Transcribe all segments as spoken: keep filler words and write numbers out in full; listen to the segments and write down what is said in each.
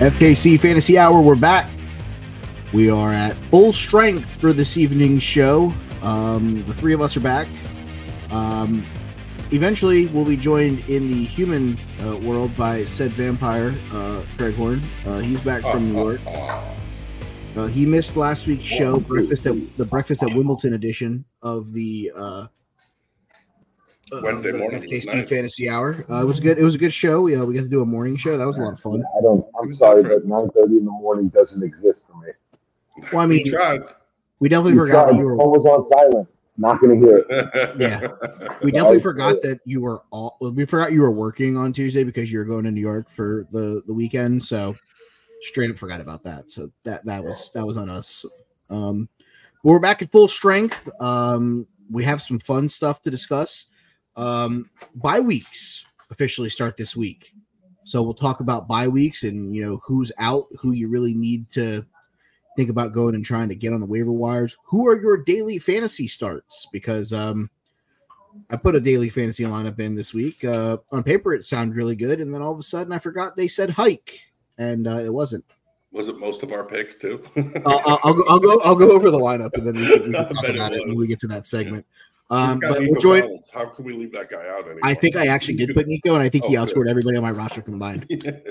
F K C Fantasy Hour, we're back. We are at full strength for this evening's show. Um, the three of us are back. Um, eventually, we'll be joined in the human uh, world by said vampire, uh, Greg Horn. Uh, he's back from New York. Uh, he missed last week's show, breakfast at the Breakfast at Wimbledon edition of the uh, Wednesday uh, morning. F K C nice. Fantasy Hour. Uh, it was good. It was a good show. We, uh, we got to do a morning show. That was a lot of fun. I don't. I'm sorry, but nine thirty in the morning doesn't exist for me. Well, I mean, we tried. We definitely you forgot that you were. Phone was on silent. Not going to hear it. Yeah, we definitely forgot that you were all. Well, we forgot you were working on Tuesday because you were going to New York for the, the weekend. So straight up forgot about that. So that that was that was on us. Um, but we're back at full strength. Um, we have some fun stuff to discuss. Um, bye weeks officially start this week, so we'll talk about bye weeks and you know who's out, who you really need to think about going and trying to get on the waiver wires. Who are your daily fantasy starts? Because um, I put a daily fantasy lineup in this week. Uh, on paper, it sounded really good, and then all of a sudden, I forgot they said hike, and uh, it wasn't. Was it most of our picks too? uh, I'll, I'll go. I'll go. I'll go over the lineup, and then we can, we can talk about it, it when we get to that segment. Um, but we'll join, how can we leave that guy out anymore? I think I actually did put Nico, and I think oh, he outscored good. everybody on my roster combined.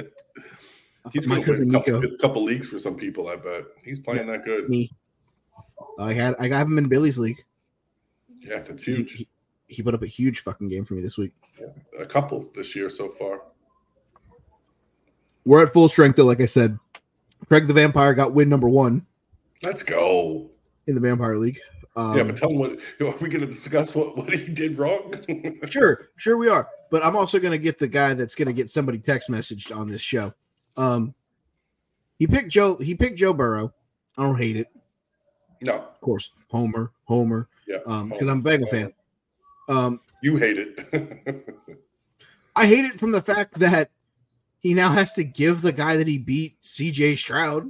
He's my cousin Nico. A couple leagues for some people, I bet. He's playing that good. Me. I had I got him in Billy's league. Yeah, that's huge. He, he put up a huge fucking game for me this week. Yeah, a couple this year so far. We're at full strength, though, like I said. Craig the Vampire got win number one. Let's go. In the Vampire League. Um, yeah, but tell him what are we going to discuss what, what he did wrong? Sure, sure we are. But I'm also going to get the guy that's going to get somebody text messaged on this show. Um, he picked Joe. He picked Joe Burrow. I don't hate it. No, of course, Homer, Homer. Yeah, um, because I'm a Bengal fan. Um, you hate it. I hate it from the fact that he now has to give the guy that he beat C J Stroud.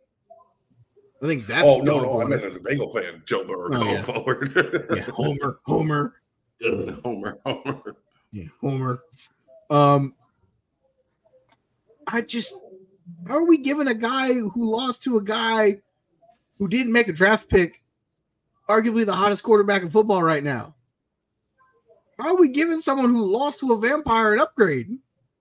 I think that's. Oh no, no, I meant as a Bengal fan, Joe Burrow oh, going yeah. forward. yeah, Homer, Homer, Ugh. Homer, Homer. Yeah, Homer. Um. I just, how are we giving a guy who lost to a guy who didn't make a draft pick, arguably the hottest quarterback in football right now? How are we giving someone who lost to a vampire an upgrade?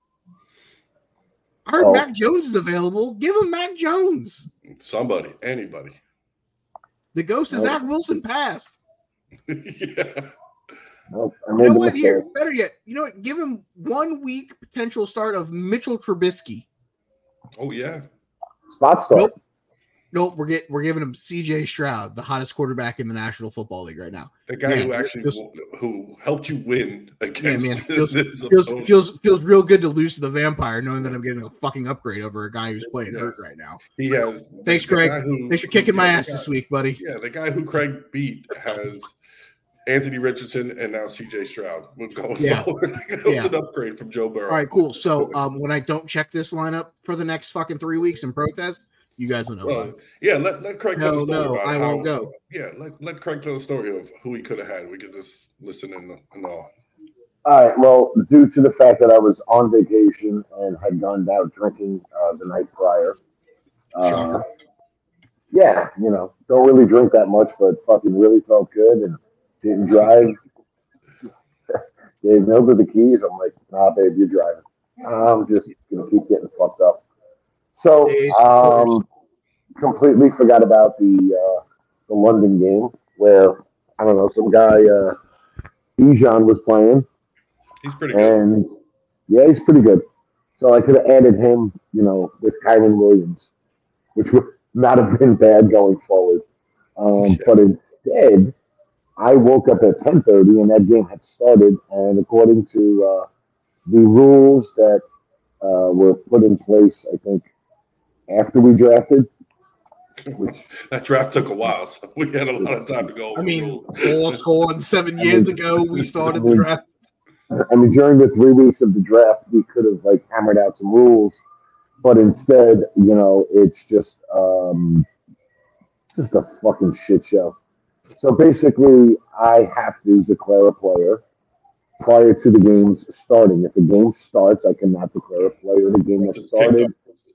I heard oh. Mac Jones is available. Give him Mac Jones. Somebody, anybody. The ghost of oh. Zach Wilson passed. yeah. Nope, you know what? Here, better yet, you know what? Give him one week potential start of Mitchell Trubisky. Oh yeah, spot start. Nope, nope. We're get we're giving him C J Stroud, the hottest quarterback in the National Football League right now. The guy man, who actually feels, who helped you win against. Yeah, man, feels feels, feels feels real good to lose to the Vampire, knowing that I'm getting a fucking upgrade over a guy who's playing yeah. hurt right now. He has. Thanks, Craig. Who, Thanks for kicking my ass guy, this week, buddy. Yeah, the guy who Craig beat has Anthony Richardson and now C J Stroud. We're going yeah. forward. It was yeah. an upgrade from Joe Burrow. All right, cool. So um, when I don't check this lineup for the next fucking three weeks in protest, you guys will know. Well, yeah, let, let Craig no, tell the story no, about I how, won't go. Yeah, let, let Craig tell the story of who he could have had. We could just listen and, and all. All right, well, due to the fact that I was on vacation and had gone out drinking uh, the night prior, uh, yeah, you know, don't really drink that much, but fucking really felt good and didn't drive. Gave Mildred the keys. I'm like, nah, babe, you're driving. I'm just gonna keep getting fucked up. So, um, completely forgot about the uh, the London game where I don't know some guy uh, Bijan was playing. He's pretty good. And yeah, he's pretty good. So I could have added him, you know, with Kyron Williams, which would not have been bad going forward. Um, yeah. But instead, I woke up at ten thirty and that game had started. And according to uh, the rules that uh, were put in place, I think, after we drafted. Which, that draft took a while, so we had a lot of time to go. I mean, four scored seven years I mean, ago, we started I mean, the draft. I mean, during the three weeks of the draft, we could have, like, hammered out some rules. But instead, you know, it's just um, just a fucking shit show. So basically, I have to declare a player prior to the game's starting. If the game starts, I cannot declare a player in the game that started.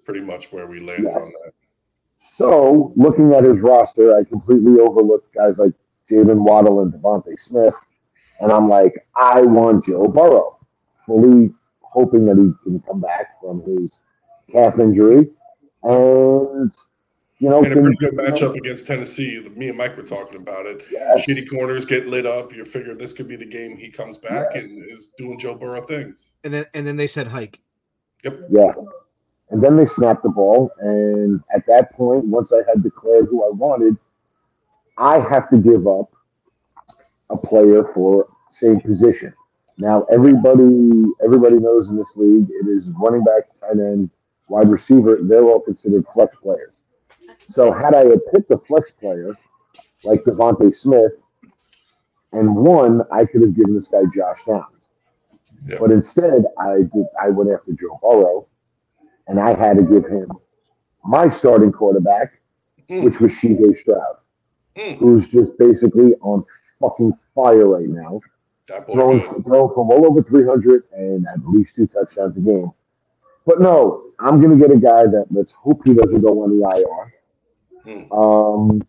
pretty much where we landed yes. on that. So, looking at his roster, I completely overlooked guys like Jalen Waddle and Devontae Smith. And I'm like, I want Joe Burrow, fully hoping that he can come back from his calf injury. And, you know, and a can, pretty good you matchup know, against Tennessee. Me and Mike were talking about it. yes. Shitty corners get lit up. You figure this could be the game he comes back yes. and is doing Joe Burrow things. And then and then they said hike. Yep. Yeah. And then they snapped the ball. And at that point, once I had declared who I wanted, I have to give up a player for same position. Now, everybody everybody knows in this league, it is running back, tight end, wide receiver. They're all considered flex players. So had I had picked a flex player like Devontae Smith and won, I could have given this guy Josh Downs. Yep. But instead, I did. I went after Joe Burrow, and I had to give him my starting quarterback, mm. which was C J Stroud, mm. who's just basically on fucking fire right now, throwing, throwing from well over three hundred and at least two touchdowns a game. But no, I'm going to get a guy that let's hope he doesn't go on the I R. Mm. Um,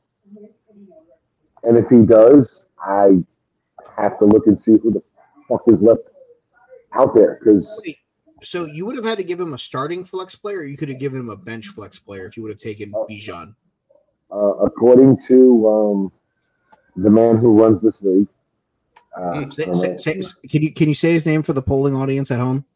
and if he does, I have to look and see who the fuck is left out there. Because so you would have had to give him a starting flex player, or you could have given him a bench flex player if you would have taken uh, Bijan. Uh, according to um, the man who runs this league, uh, say, say, say, can you can you say his name for the polling audience at home?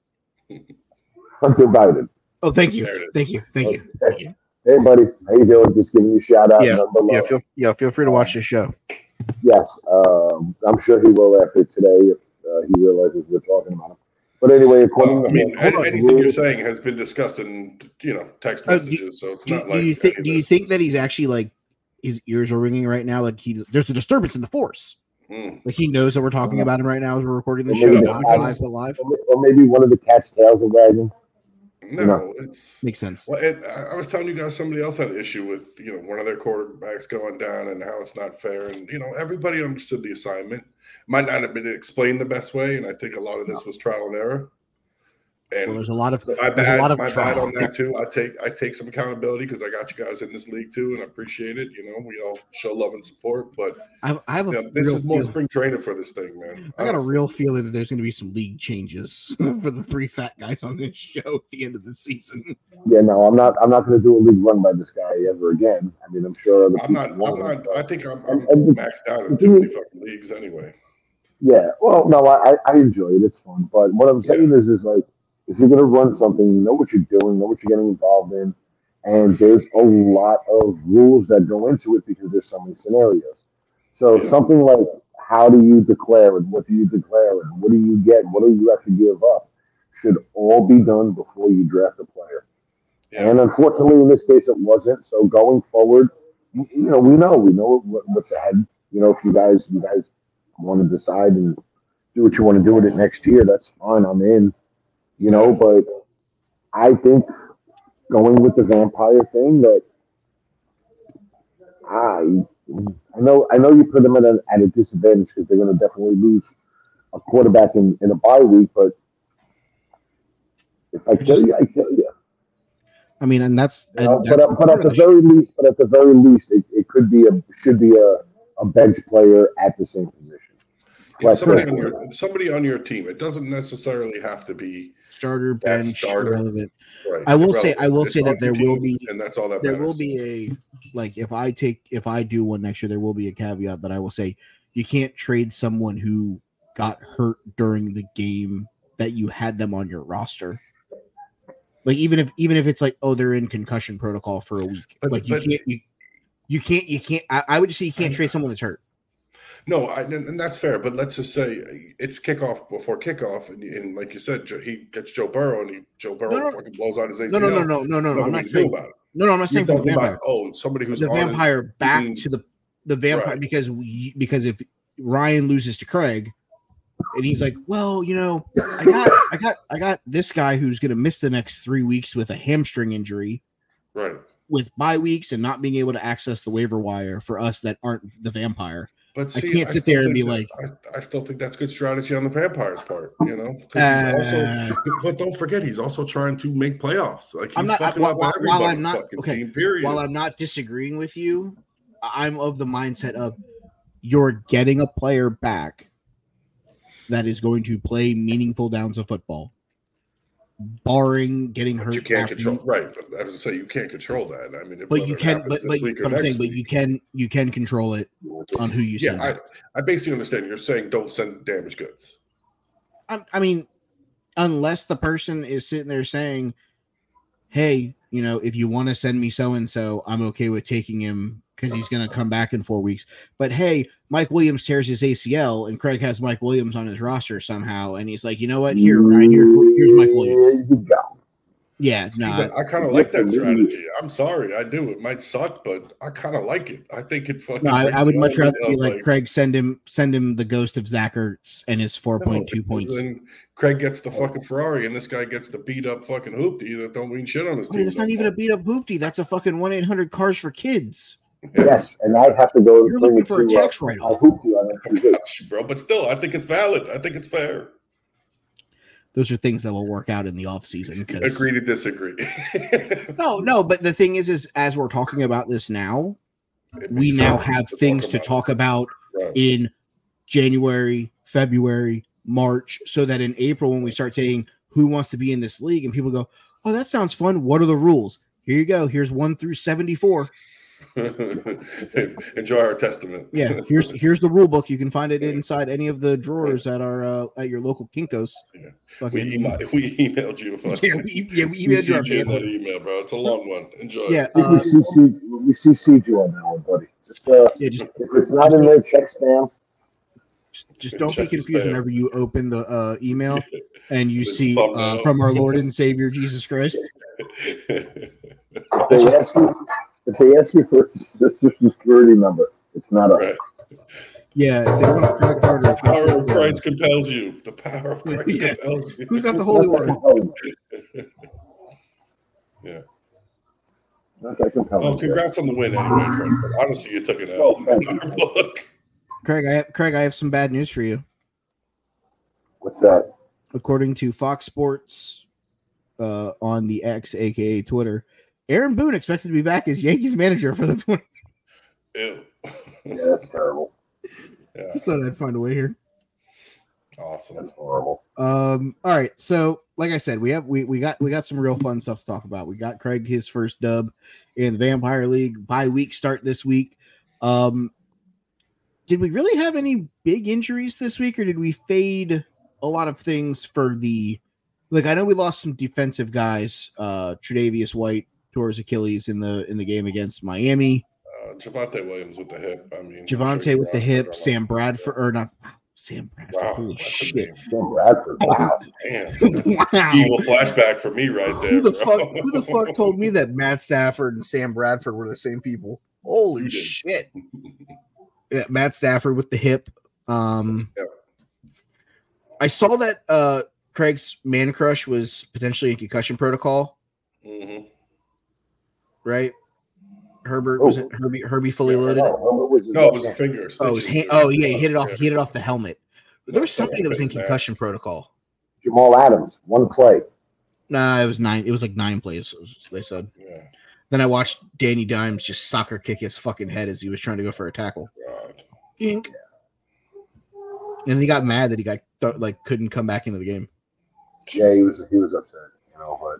Hunter Biden. Oh, thank you, thank you, thank you, thank you. Hey, buddy, how you doing? Just giving you a shout out. Yeah, yeah, feel, yeah. Feel free to watch this show. Yes, um, I'm sure he will after today if uh, he realizes we're talking about him. But anyway, according well, I to mean, him, anything you're saying has been discussed in you know text messages, uh, do, so it's do, not do like. You think, do you think that he's actually like his ears are ringing right now? Like he, there's a disturbance in the force. Hmm. Like he knows that we're talking about him right now as we're recording the show, not live, but live. Or maybe one of the cat's tails are wagging. No, you know, it's makes sense. Well, it, I was telling you guys somebody else had an issue with you know one of their quarterbacks going down and how it's not fair, and you know everybody understood the assignment. Might not have been explained the best way, and I think a lot of this no. was trial and error. And well, there's a lot of my bad, a lot of my trial. bad on that too. I take I take some accountability because I got you guys in this league too, and I appreciate it. You know, we all show love and support, but I have, I have a you know, this is more feeling. spring training for this thing, man. I got honestly. a real feeling that there's going to be some league changes for the three fat guys on this show at the end of the season. Yeah, no, I'm not. I'm not going to do a league run by this guy ever again. I mean, I'm sure. Other I'm not. I'm not. I think I'm, I'm and, and maxed out in too many fucking leagues anyway. Yeah. Well, no, I I enjoy it. It's fun, but what I'm saying yeah. is, is like. If you're going to run something, you know what you're doing, know what you're getting involved in, and there's a lot of rules that go into it because there's so many scenarios. So yeah. something like how do you declare it, what do you declare it, what do you get, what do you have to give up, should all be done before you draft a player. Yeah. And unfortunately, in this case, it wasn't. So going forward, you know, we know, we know what, what's ahead. You know, if you guys, you guys want to decide and do what you want to do with it next year, that's fine. I'm in. You know, but I think going with the vampire thing that I I know I know you put them at a, at a disadvantage because they're going to definitely lose a quarterback in, in a bye week. But if I kill you, I kill you. I mean, and that's, and you know, that's but, but at the very least, but at the very least, it, it could be a should be a, a bench player at the same position. Yeah, somebody on your somebody on your team. It doesn't necessarily have to be starter, bench, starter. Relevant. Right. I will relevant. say, I will it's say that there will be, and that's all that there matters. will be a like if I take if I do one next year, there will be a caveat that I will say you can't trade someone who got hurt during the game that you had them on your roster. Like even if even if it's like oh they're in concussion protocol for a week, but, like you but, can't you, you can't you can't. I, I would just say you can't trade someone that's hurt. No, I, and that's fair. But let's just say it's kickoff before kickoff, and, and like you said, he gets Joe Burrow, and he, Joe Burrow no, no, fucking blows out his A C L. No, no, no, no, no, no. I'm not saying about it. No, no, I'm not saying You're for the vampire. About, oh, somebody who's the vampire his, back even, to the the vampire right. because we, because if Ryan loses to Craig, and he's like, well, you know, I got I got I got this guy who's going to miss the next three weeks with a hamstring injury, right? With bye weeks and not being able to access the waiver wire for us that aren't the vampire. But see, I can't sit still there and be think like, that- I, I still think that's good strategy on the Vampires' part, you know. 'Cause Uh, he's also, but don't forget, he's also trying to make playoffs. Like he's I'm not I- fucking while, up while, while I'm everybody's not fucking okay. team. Period. While I'm not disagreeing with you, I'm of the mindset of you're getting a player back that is going to play meaningful downs of football, barring getting But hurt. you can't after control, you- right? But I was to say you can't control that. I mean, if but whether you it can. happens But this but, week or but I'm next saying, but week. you can you can control it on who you send. Yeah, out. I, I basically understand. You're saying don't send damaged goods. I, I mean, unless the person is sitting there saying, "Hey, you know, if you want to send me so and so, I'm okay with taking him because he's going to come back in four weeks." But hey, Mike Williams tears his A C L, and Craig has Mike Williams on his roster somehow, and he's like, "You know what? Here, Ryan, here's here's Mike Williams." There you go. Yeah, See, no, but I kind of like that strategy. I'm sorry, I do. It might suck, but I kind of like it. I think it fucking. no, I, brings I would the much rather element be of, like, Craig, send him send him the ghost of Zach Ertz and his four point two no, points. Then Craig gets the fucking Ferrari, and this guy gets the beat up fucking hoopty that don't mean shit on his I team. mean, that's no not even more. a beat up hoopty. That's a fucking one eight hundred cars for kids. Yes, and I have to go You're bring looking it for a to tax uh, write-off. I hoop you on I M T V. got you, bro. But still, I think it's valid. I think it's fair. Those are things that will work out in the off season. Agree to disagree. No, no, but the thing is, is as we're talking about this now, It we makes now sense have to things talk to about. talk about Right. in January, February, March, so that in April, when we start saying who wants to be in this league, and people go, "Oh, that sounds fun. What are the rules?" Here you go. Here's one through seventy-four. Enjoy our testament. Yeah, here's here's the rule book. You can find it inside any of the drawers that are uh, at your local Kinkos. Yeah. Fucking- We, email, we emailed you a fucking yeah, we, yeah, we emailed you our C C in that band. email, bro. It's a long one. Enjoy. Yeah, I uh, think we C C we C C'd you on that one, buddy. Just, uh, yeah. Just if it's not in there, check spam. just don't be Check the confused spam. whenever you open the uh, email and you There's a see uh, thumbnail. from our Lord and Savior Jesus Christ. If they ask you, if they ask you for a social security number, it's not a. Right. Yeah, if they want a credit card or a The power of credit card. Christ compels you. The power of Christ Yeah. compels you. Who's got the holy water? Yeah. Not that compelling. Well, congrats on the win anyway, Craig. But honestly, you took an L. Oh, thank you. Look. Craig, I have, Craig, I have some bad news for you. What's that? According to Fox Sports uh, on the X, aka Twitter, Aaron Boone expected to be back as Yankees manager for the twenty. Ew. Yeah, that's terrible. Yeah. Just thought I'd find a way here. Awesome. That's horrible. Um, all right, so like I said, we have we we got we got some real fun stuff to talk about. We got Craig his first dub in the Vampire League. Bye week start this week. Um, did we really have any big injuries this week, or did we fade a lot of things for the? Like I know we lost some defensive guys. Uh, Tre'Davious White tore his Achilles in the in the game against Miami. Uh, Javante Williams with the hip. I mean, Javante sure with the Ross hip. put Sam on. Bradford or not? Sam Bradford. Wow, Holy that's a shit! name. Sam Bradford. Wow. Damn. Wow. Evil flashback for me right there. Who the bro. fuck? Who the fuck told me that Matt Stafford and Sam Bradford were the same people? Holy You did. shit! Yeah, Matt Stafford with the hip. Um, Yep. I saw that uh, Craig's man crush was potentially in concussion protocol, Mhm. right? Herbert was it Herbie Herbie fully Yeah, loaded. No, Herbert was No, it was a finger. Oh, it was stitches, hand, oh yeah, he dude. hit it off. Yeah. He hit it off the helmet. There was No, something that was in it's nasty. concussion protocol. Jamal Adams, one play. Nah, it was nine. It was like nine plays. They said. Yeah. Then I watched Danny Dimes just soccer kick his fucking head as he was trying to go for a tackle. God. Ink. And he got mad that he got th- like couldn't come back into the game. Yeah, he was he was upset, you know, but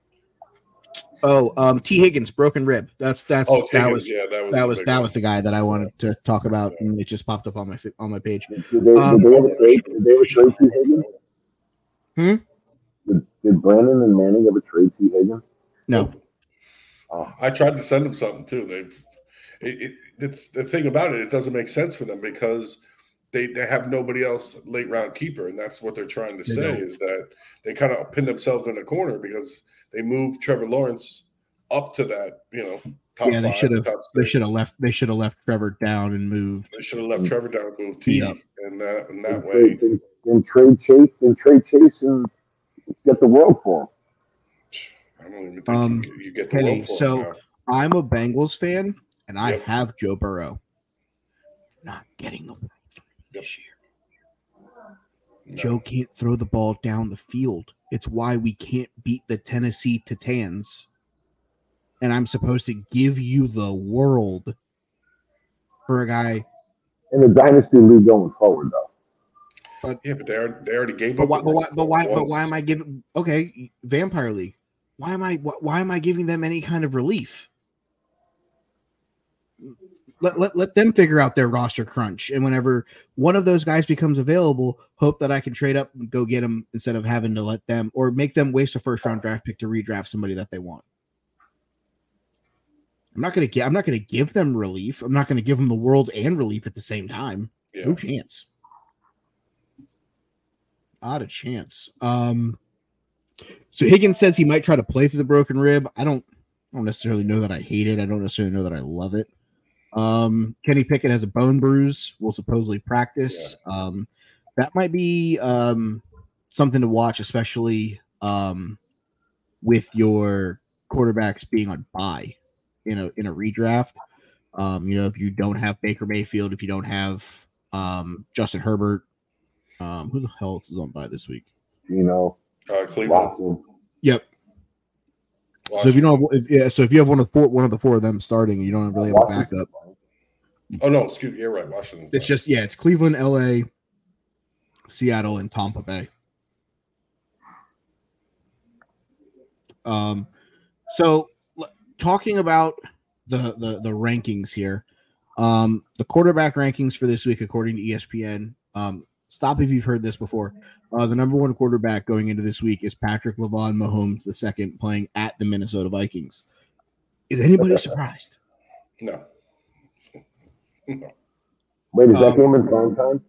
Oh, um, T Higgins broken rib. That's that's Oh, that Higgins, was yeah, that was that the was big that one. was the guy that I wanted to talk about, and it just popped up on my fi- on my page. did they, Um, did they ever trade? Did they ever trade T Higgins? Hmm? Did, did Brandon and Manning ever trade T Higgins? No, Oh, I tried to send them something too. They, it, it, it's the thing about it. It doesn't make sense for them because they they have nobody else late round keeper, and that's what they're trying to They say don't. is that they kind of pin themselves in a corner because they moved Trevor Lawrence up to that, you know, top yeah, they five, should have top they six. should have left they should have left Trevor down and moved. They should have left Trevor down and moved T, Yep. and that and then, that way. trade, then, then trade Chase, then trade Chase and get the world for him. I don't even think Um, you, you get the okay, world for so- him now. I'm a Bengals fan, and I Yep. have Joe Burrow. not getting the World Series this year. No. Joe can't throw the ball down the field. It's why we can't beat the Tennessee Titans. And I'm supposed to give you the world for a guy in the dynasty league going forward, though. But yeah, but they are, they already gave but up. Why, the but why? world But why? once. But why am I giving? Okay, Vampire League. Why am I? Why am I giving them any kind of relief? Let, let, let them figure out their roster crunch. And whenever one of those guys becomes available, hope that I can trade up and go get them instead of having to let them or make them waste a first round draft pick to redraft somebody that they want. I'm not going to get, I'm not going to give them relief. I'm not going to give them the world and relief at the same time. Yeah. No chance. Not a chance. Um, so Higgins says he might try to play through the broken rib. I don't, I don't necessarily know that I hate it. I don't necessarily know that I love it. Um, Kenny Pickett has a bone bruise, will supposedly practice. Yeah. Um, that might be um, something to watch, especially um, with your quarterbacks being on bye in a in a redraft. Um, you know, if you don't have Baker Mayfield, if you don't have um, Justin Herbert, um, who the hell else is on bye this week? You know, uh, Cleveland. Yep. Washington. So if you don't, have, if, yeah, so if you have one of the four, one of the four of them starting, you don't really have a backup. Oh no, excuse me, you're right. Washington. It's just yeah, it's Cleveland, L A, Seattle, and Tampa Bay. Um, so talking about the the the rankings here, um, the quarterback rankings for this week according to E S P N. Um, stop if you've heard this before. Uh, the number one quarterback going into this week is Patrick LeVon Mahomes the second, playing at the Minnesota Vikings. Is anybody surprised? No. No. Wait, is that um, game in prime time?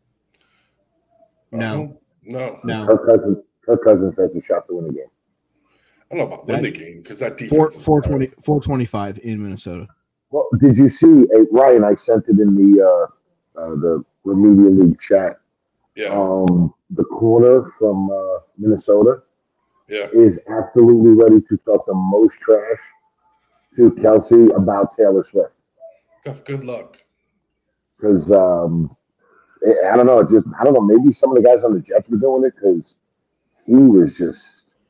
No. No. No. Kirk Cousins, Kirk Cousins has a shot to win the game. I don't know about win the game because that defense four, is four twenty, four twenty-five in Minnesota. Well, did you see, uh, Ryan, I sent it in the uh, uh, the Remedial League chat. Yeah. Um, the corner from uh, Minnesota yeah. is absolutely ready to talk the most trash to Kelsey about Taylor Swift. Oh, good luck. Because um, I don't know, just I don't know. Maybe some of the guys on the Jets were doing it because he was just.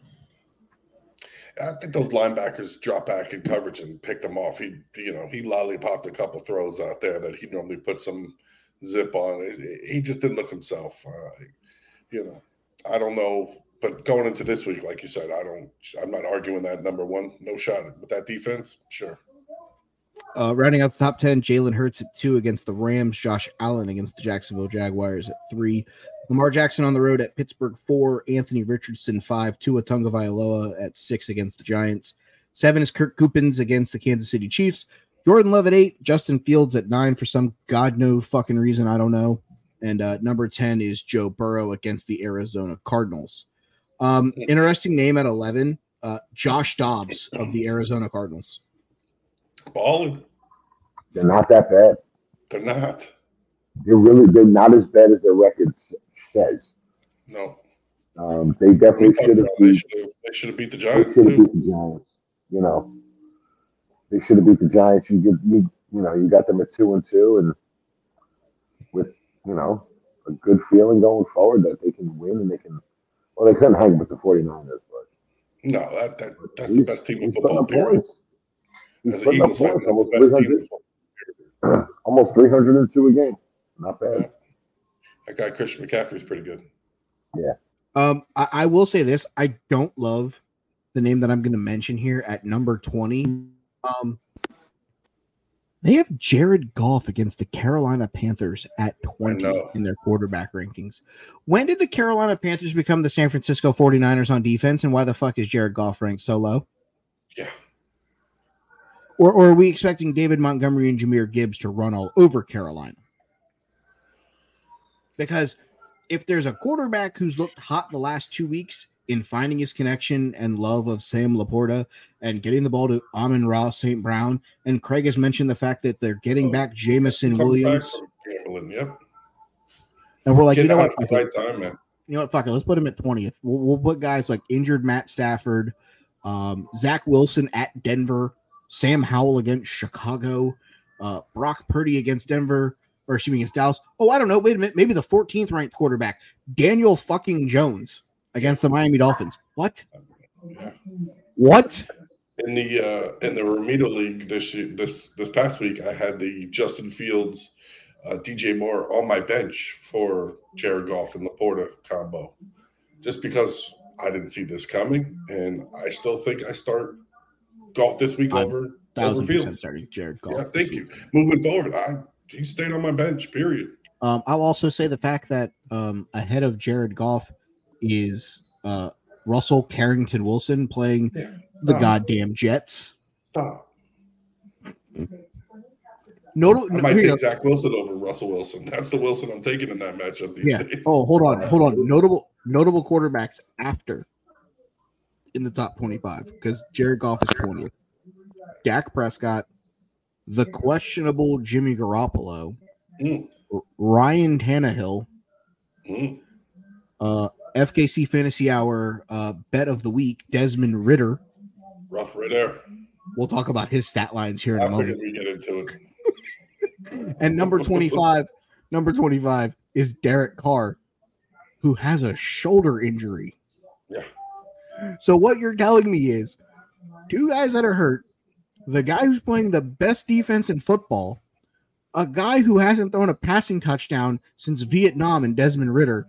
I think those linebackers drop back in coverage and picked them off. He, you know, he lollipopped a couple throws out there that he normally put some zip on. He just didn't look himself. Uh, you know, I don't know, but going into this week, like you said, I don't. I'm not arguing that number one. No shot with that defense. Sure. Uh, rounding out the top ten, Jalen Hurts at two against the Rams. Josh Allen against the Jacksonville Jaguars at three. Lamar Jackson on the road at Pittsburgh, four. Anthony Richardson, five. Tua Tagovailoa at six against the Giants. Seven is Kirk Cousins against the Kansas City Chiefs. Jordan Love at eight. Justin Fields at nine for some god no fucking reason. I don't know. And uh, number ten is Joe Burrow against the Arizona Cardinals. Um, interesting name at eleven, uh, Josh Dobbs of the Arizona Cardinals. Balling. They're not that bad. They're not. They're really they're not as bad as their record says. No. Um, they definitely should have beat. They should have beat the Giants they too. Beat the Giants. You know, they should have beat the Giants. You get you you know you got them at two and two, and with you know a good feeling going forward that they can win and they can. Well, they couldn't hang with the 49ers, but no, that, that that's the best team in football. Period. As an Eagles fan, that's the best team in football. Almost three hundred two a game. Not bad. Yeah. That guy Christian McCaffrey's pretty good. Yeah. Um, I, I will say this: I don't love the name that I'm going to mention here at number twenty. Um, they have Jared Goff against the Carolina Panthers at twenty in their quarterback rankings. When did the Carolina Panthers become the San Francisco 49ers on defense, and why the fuck is Jared Goff ranked so low? Yeah. Or, or are we expecting David Montgomery and Jahmyr Gibbs to run all over Carolina? Because if there's a quarterback who's looked hot the last two weeks in finding his connection and love of Sam Laporta and getting the ball to Amon-Ra Saint Brown, and Craig has mentioned the fact that they're getting oh, back Jameson Williams. Gambling, yep. And we're like, Getting you know what? The right time, man. You know what? Fuck it. Let's put him at twentieth. We'll, we'll put guys like injured Matt Stafford, um, Zach Wilson at Denver, Sam Howell against Chicago, uh, Brock Purdy against Denver, or excuse me, against Dallas. Oh, I don't know. Wait a minute. Maybe the fourteenth ranked quarterback, Daniel fucking Jones, against the Miami Dolphins. What? Yeah. What? In the uh, in the Remedial League this this this past week, I had the Justin Fields, uh, D J Moore on my bench for Jared Goff and Laporta combo, just because I didn't see this coming, and I still think I start Goff this week I'm over thousand over percent Fields. starting Jared Goff. Yeah, thank you. Moving forward, I he stayed on my bench. Period. Um, I'll also say the fact that um, ahead of Jared Goff is uh, Russell Carrington Wilson playing Yeah. the Stop. goddamn Jets. Stop. No, I no might here you take go. Zach Wilson over Russell Wilson. That's the Wilson I'm taking in that matchup these Yeah. days. Oh, hold on, hold on. Notable, notable quarterbacks after in the top twenty-five because Jared Goff is twentieth. Dak Prescott, the questionable Jimmy Garoppolo, Mm. R- Ryan Tannehill, Mm. uh, F K C Fantasy Hour uh, bet of the week, Desmond Ritter. Rough right there. We'll talk about his stat lines here in a I figured moment. we get into it. And number twenty-five, number twenty-five is Derek Carr, who has a shoulder injury. Yeah. So what you're telling me is two guys that are hurt, the guy who's playing the best defense in football, a guy who hasn't thrown a passing touchdown since Vietnam, and Desmond Ritter.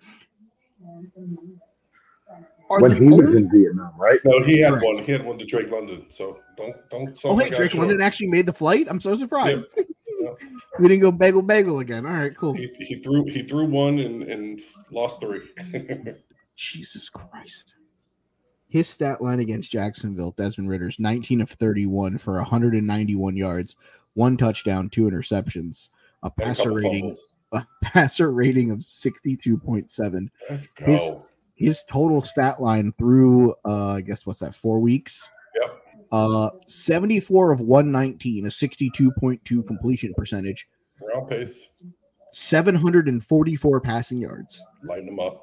Are When the he was only- in Vietnam, right? No, he had Correct. one. He had one to Drake London. So don't don't. sell Oh, my hey, guy Drake short. London actually made the flight. I'm so surprised. Yeah. We didn't go bagel bagel again. All right, cool. He, he threw he threw one and, and lost three. Jesus Christ. His stat line against Jacksonville, Desmond Ritter's nineteen of thirty-one for one hundred ninety-one yards, one touchdown, two interceptions, a And a passer couple rating, fumbles. a passer rating of sixty-two point seven. Let's go. His- His total stat line through, uh, I guess, what's that, four weeks? Yep. Uh, seventy-four of one nineteen, a sixty-two point two completion percentage, We're on pace. seven hundred forty-four passing yards, Lighten them up.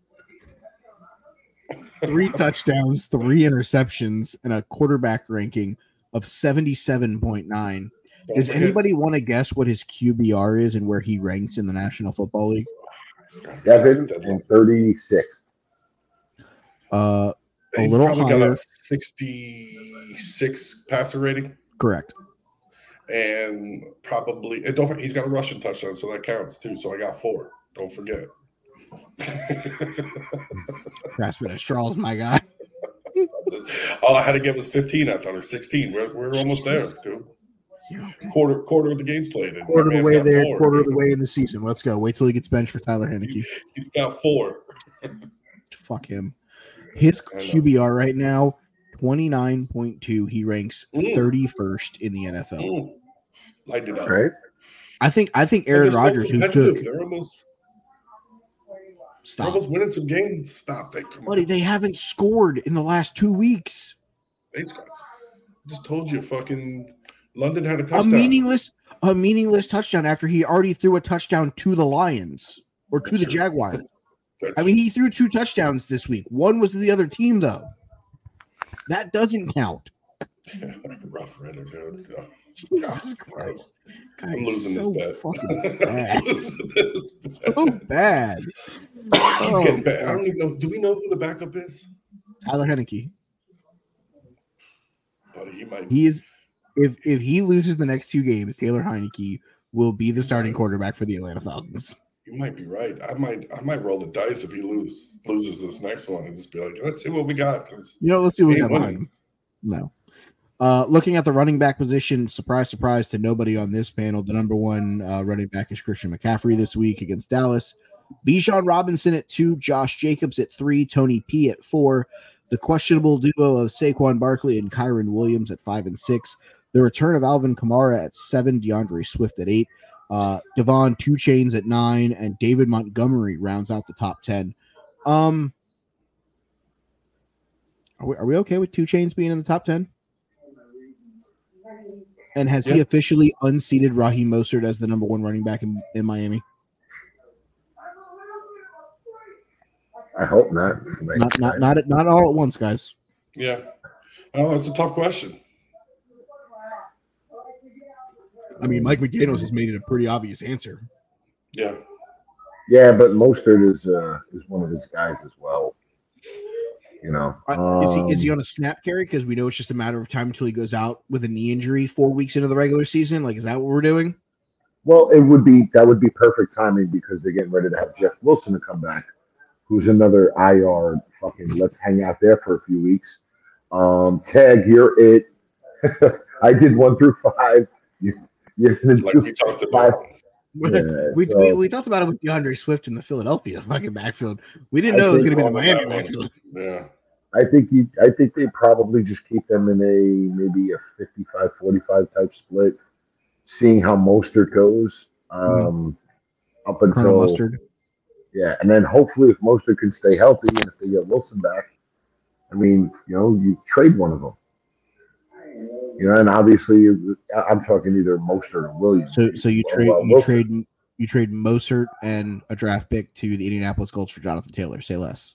three touchdowns, three interceptions, and a quarterback ranking of seventy-seven point nine. Don't Does forget- anybody want to guess what his Q B R is and where he ranks in the National Football League? Seven and thirty-six. Uh, a He's little probably got higher. a sixty-six passer rating, Correct. and probably and don't forget, he's got a rushing touchdown, so that counts too. So I got four. Don't forget. Grasping at straws, my guy. All I had to get was fifteen. I thought, or sixteen. We're we're almost there, Jesus. dude. Yeah, okay. Quarter quarter of the game's played. and my Quarter of the man's way got there, four, quarter of dude. the way in the season. Let's go. Wait till he gets benched for Tyler Henneke. He's got four. Fuck him. His I know. Q B R right now, twenty-nine point two. He ranks Mm. thirty-first in the N F L. Mm. Lighten it up. Right? I think I think They're Aaron so Rodgers, who competitive. took They're almost, they're stop. almost winning some games. Stop it. Come Buddy, on. they haven't scored in the last two weeks. They scored. I just told you, fucking London had a A touchdown. meaningless, a meaningless touchdown after he already threw a touchdown to the Lions or to That's the true. Jaguars. That's- I mean, he threw two touchdowns this week. One was to the other team, though. That doesn't count. rough Ritter, dude. Oh, Jesus God. Christ. Guy I'm is losing so this bet. fucking I'm bad. losing this. So bad. He's Oh, getting bad. I don't even know. Do we know who the backup is? Tyler Henneke. Buddy, he might. He is if if he loses the next two games, Taylor Heineke will be the starting quarterback for the Atlanta Falcons. You might be right. I might. I might roll the dice if he lose loses this next one and just be like, let's see what we got. Because You know, let's see what we Ain't got behind winning. him. No. Uh, looking at the running back position, surprise, surprise to nobody on this panel. The number one uh, running back is Christian McCaffrey this week against Dallas. Bijan Robinson at two, Josh Jacobs at three, Tony P at four. The questionable duo of Saquon Barkley and Kyron Williams at five and six. The return of Alvin Kamara at seven, DeAndre Swift at eight, uh, Devon Two Chains at nine, and David Montgomery rounds out the top ten. Um, are we, are we okay with Two Chains being in the top ten? And has he Yeah. officially unseated Raheem Mostert as the number one running back in, in Miami? I hope not. Not not not at, not all at once, guys. yeah, oh, it's a tough question. I mean, Mike McDaniels has made it a pretty obvious answer. Yeah. Yeah, but Mostert is uh, is one of his guys as well. You know, uh, is he is he Um, on a snap carry? Because we know it's just a matter of time until he goes out with a knee injury four weeks into the regular season. Like, is that what we're doing? well, it would be that would be perfect timing because they're getting ready to have Jeff Wilson to come back, who's another I R. Fucking let's hang out there for a few weeks. Um, Tag, you're it. I did one through five. You, you're gonna Like do we talked five. about. Yeah, we, so- we we talked about it with DeAndre Swift in the Philadelphia fucking backfield. We didn't I know it was think going to be the all Miami that one. backfield. Yeah. I think you. I think they probably just keep them in a maybe a fifty-five forty-five type split, seeing how Mostert goes um, up Colonel until Mustard. yeah, and then hopefully if Mostert can stay healthy and if they get Wilson back, I mean, you know, you trade one of them. You know, and obviously you, I- I'm talking either Mostert or Williams. So so you Well, trade well, you Wilson. trade you trade Mostert and a draft pick to the Indianapolis Colts for Jonathan Taylor. Say less.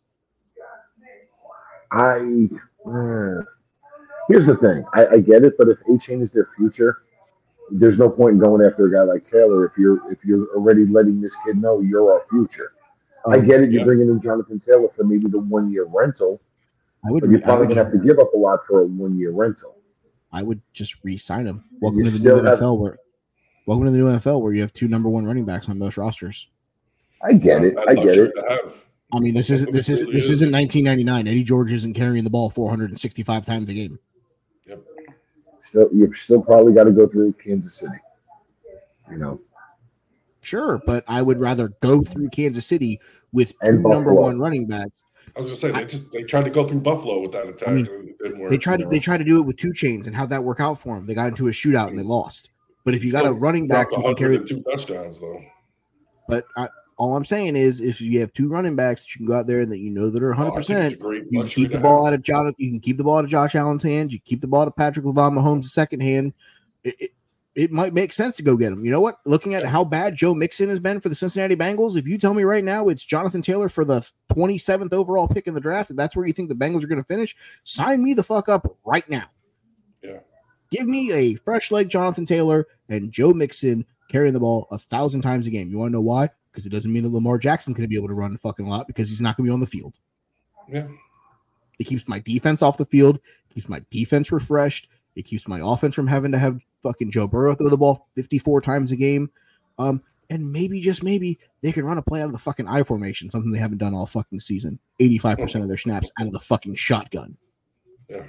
I uh, here's the thing. I, I get it, but if A-Chain is their future, there's no point in going after a guy like Taylor if you're if you're already letting this kid know you're our future. I Um, get it. You're yeah. bringing in Jonathan Taylor for maybe the one year rental, I would but you're I probably would, gonna have to give up a lot for a one year rental. I would just re-sign him. Welcome you to the new still N F L have- where welcome to the new N F L where you have two number one running backs on most rosters. I get it. Not I bad get it. luxury to have. I mean, this isn't this is Completely this is. isn't nineteen ninety-nine. Eddie George isn't carrying the ball four hundred sixty-five times a game. Yep. Still, you've still probably got to go through Kansas City. You know, Sure, but I would rather go through Kansas City with two And number Buffalo. one running backs. I was gonna say they just they tried to go through Buffalo with that attack. I mean, and it didn't work. They tried to Yeah. they tried to do it with two chains, and how'd that work out for them? They got into a shootout and they lost. But if you got a Still running back dropped who can carry, one hundred two touchdowns though. but I, all I'm saying is, if you have two running backs that you can go out there and that you know that are Oh, I 100, think it's percent a great you can luxury keep the to ball have. out of John. You can keep the ball out of Josh Allen's hands. You keep the ball to Patrick Lavon Mahomes' second hand. It, it, it might make sense to go get him. You know what? Looking at how bad Joe Mixon has been for the Cincinnati Bengals, if you tell me right now it's Jonathan Taylor for the twenty-seventh overall pick in the draft, and that's where you think the Bengals are going to finish, sign me the fuck up right now. Yeah. Give me a fresh leg Jonathan Taylor and Joe Mixon carrying the ball a thousand times a game. You want to know why? Because it doesn't mean that Lamar Jackson's going to be able to run a fucking lot because he's not going to be on the field. Yeah. It keeps my defense off the field. It keeps my defense refreshed. It keeps my offense from having to have fucking Joe Burrow throw the ball fifty-four times a game. Um, and maybe, just maybe, they can run a play out of the fucking I formation, something they haven't done all fucking season. eighty-five percent of their snaps out of the fucking shotgun. Yeah.